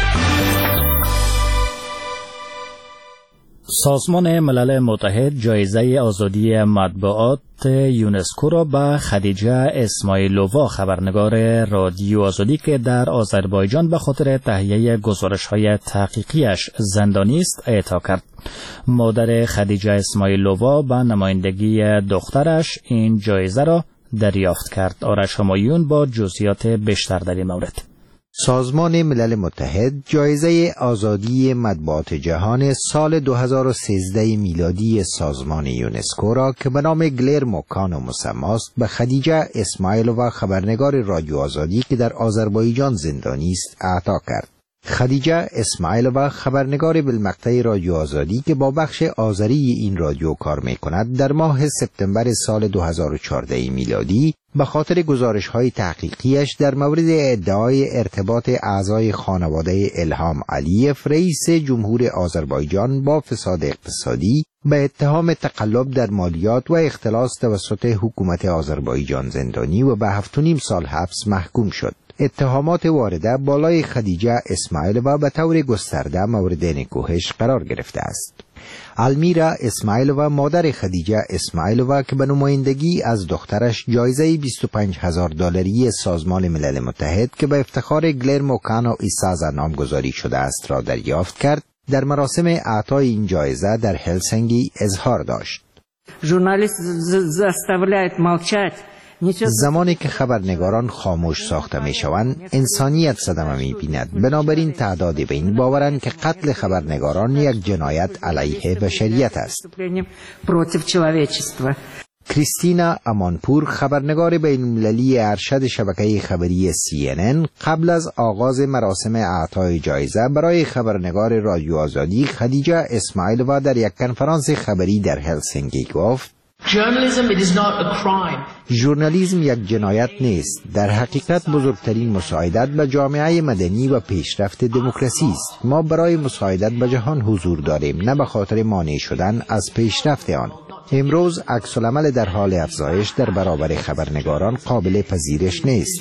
سازمان ملل متحد جایزه آزادی مطبوعات یونسکو را به خدیجه اسماعیلووا خبرنگار رادیو آزادی که در آذربایجان به خاطر تهیه گزارش‌های تحقیقیش زندانی است اعطا کرد. مادر خدیجه اسماعیلووا به نمایندگی دخترش این جایزه را دریافت کرد. آرش همایون با جزئیات بیشتر در این مورد. سازمان ملل متحد جایزه آزادی مطبوعات جهان سال دو هزار و سیزده میلادی سازمان یونسکو را که به نام گلرمو کانو مسماست به خدیجه اسماعیلووا خبرنگار رادیو آزادی که در آذربایجان زندانی است اعطا کرد. خدیجه اسماعیلووا خبرنگار بالمقطع رادیو آزادی که با بخش آذری این رادیو کار می‌کند در ماه سپتامبر سال دو هزار و چهارده میلادی به خاطر گزارش‌های تحقیقیش در مورد ادعای ارتباط اعضای خانواده الهام علیف رئیس جمهور آذربایجان با فساد اقتصادی به اتهام تقلب در مالیات و اختلاس توسط حکومت آذربایجان زندانی و به هفت و نیم سال حبس محکوم شد. اتهامات وارده بالای خدیجه اسماعیلووا به طور گسترده مورد نکوهش قرار گرفته است. المیرا اسماعیلووا مادر خدیجه اسماعیلووا که به نمایندگی از دخترش جایزه بیست و پنج هزار دلاری سازمان ملل متحد که به افتخار گلرمو کانو ایسازا نامگذاری شده است را دریافت کرد، در مراسم اعطای این جایزه در هلسینکی اظهار داشت. ژورنالیست заставляет молчать. زمانی که خبرنگاران خاموش ساخته می شوند انسانیت صدمه می بیند. بنابراین تعداد به این باورند که قتل خبرنگاران یک جنایت علیه بشریت است. کریستینا امانپور خبرنگار بین‌المللی ارشد شبکه خبری سی ان ان قبل از آغاز مراسم اعطای جایزه برای خبرنگار رادیو آزادی خدیجه اسماعیلووا در یک کنفرانس خبری در هلسینکی گفت ژورنالیسم یک جنایت نیست. در حقیقت بزرگترین مساعدت به جامعه مدنی و پیشرفت دموکراسی است. ما برای مساعدت به جهان حضور داریم، نه به خاطر مانع شدن از پیشرفت آن. امروز عکس‌العمل در حال افزایش در برابر خبرنگاران قابل پذیرش نیست.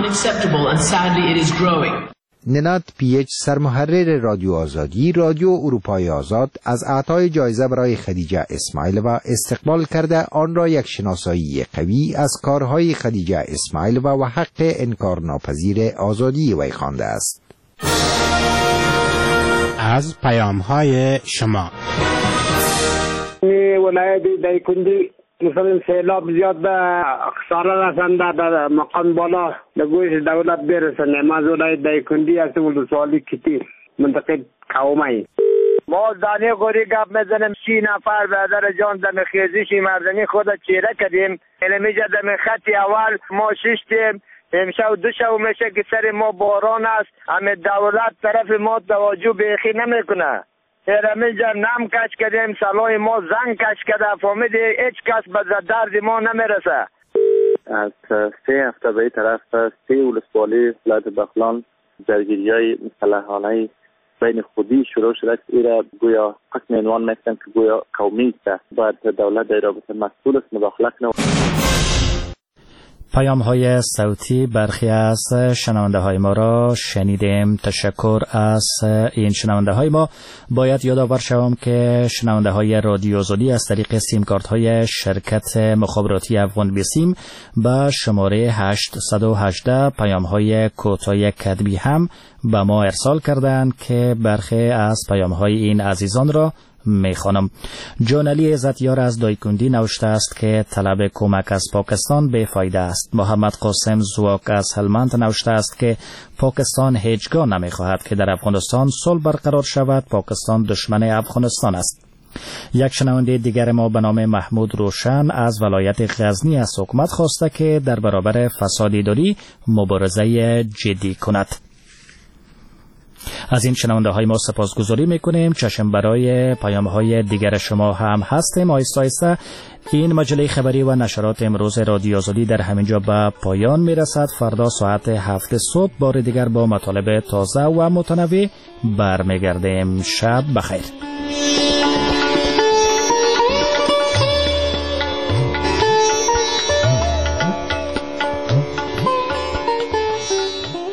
ننات پیچ سرمحرر رادیو آزادی رادیو اروپای آزاد از اعطای جایزه برای خدیجه اسماعیلووا استقبال کرده آن را یک شناسایی قوی از کارهای خدیجه اسماعیلووا و حق انکارناپذیر آزادی وی خوانده است. از پیام‌های شما ولایت دایکندی مثلا سیلاب زیاد به خساره رسنده در مقام بالا لگویش دولت برسنه. ما ولایت دایکندی هستیم ولسوالی کتی منطقه قومایی. ما دانه غوری گپ میزنیم سی نفر برادر جان دم خیزشی مردمی خود چیره کردیم علمی جا دم خط اول ما ششتیم امشب دو شب میشه که سر ما باران است همه دولت طرف ما توجه بیخی نمیکنه علمی جا نم کش کردیم سلای ما زنگ کش کرده فهمیدی هیچ کس به درد ما نمیرسه. از سه هفته به این طرف سه ولسوالی ولایت بغلان درگیری‌های مسلحانه بین خودی شروع شده که ایرا گویا قسم عنوان میکنن که گویا قومی است باید دولت در رابطه مسئول است مداخله کنه. پیام های صوتی برخی از شنونده های ما را شنیدیم. تشکر از این شنونده های ما. باید یادآور شوم که شنونده های رادیو آزادی از طریق سیم کارت های شرکت مخابراتی افغان بیسیم به شماره هشت یک هشت پیام های کوتاه کتبی هم به ما ارسال کردند که برخی از پیام های این عزیزان را میخوانم. جان علی عزتیار از دایکندی نوشته است که طلب کمک از پاکستان بیفایده است. محمد قاسم زواک از هلمند نوشته است که پاکستان هیچگاه نمیخواهد که در افغانستان صلح برقرار شود. پاکستان دشمن افغانستان است. یک شنونده دیگر ما به نام محمود روشن از ولایت غزنی از حکومت خواسته که در برابر فساد اداری مبارزه جدی کند. از این شنونده های ما سپاسگزاری میکنیم. چشم برای پیام های دیگر شما هم هستیم. آیسته آیسته این مجله خبری و نشرات امروز رادیو آزادی در همینجا به پایان میرسد. فردا ساعت هفت صبح بار دیگر با مطالب تازه و متنوع برمیگردیم. شب بخیر.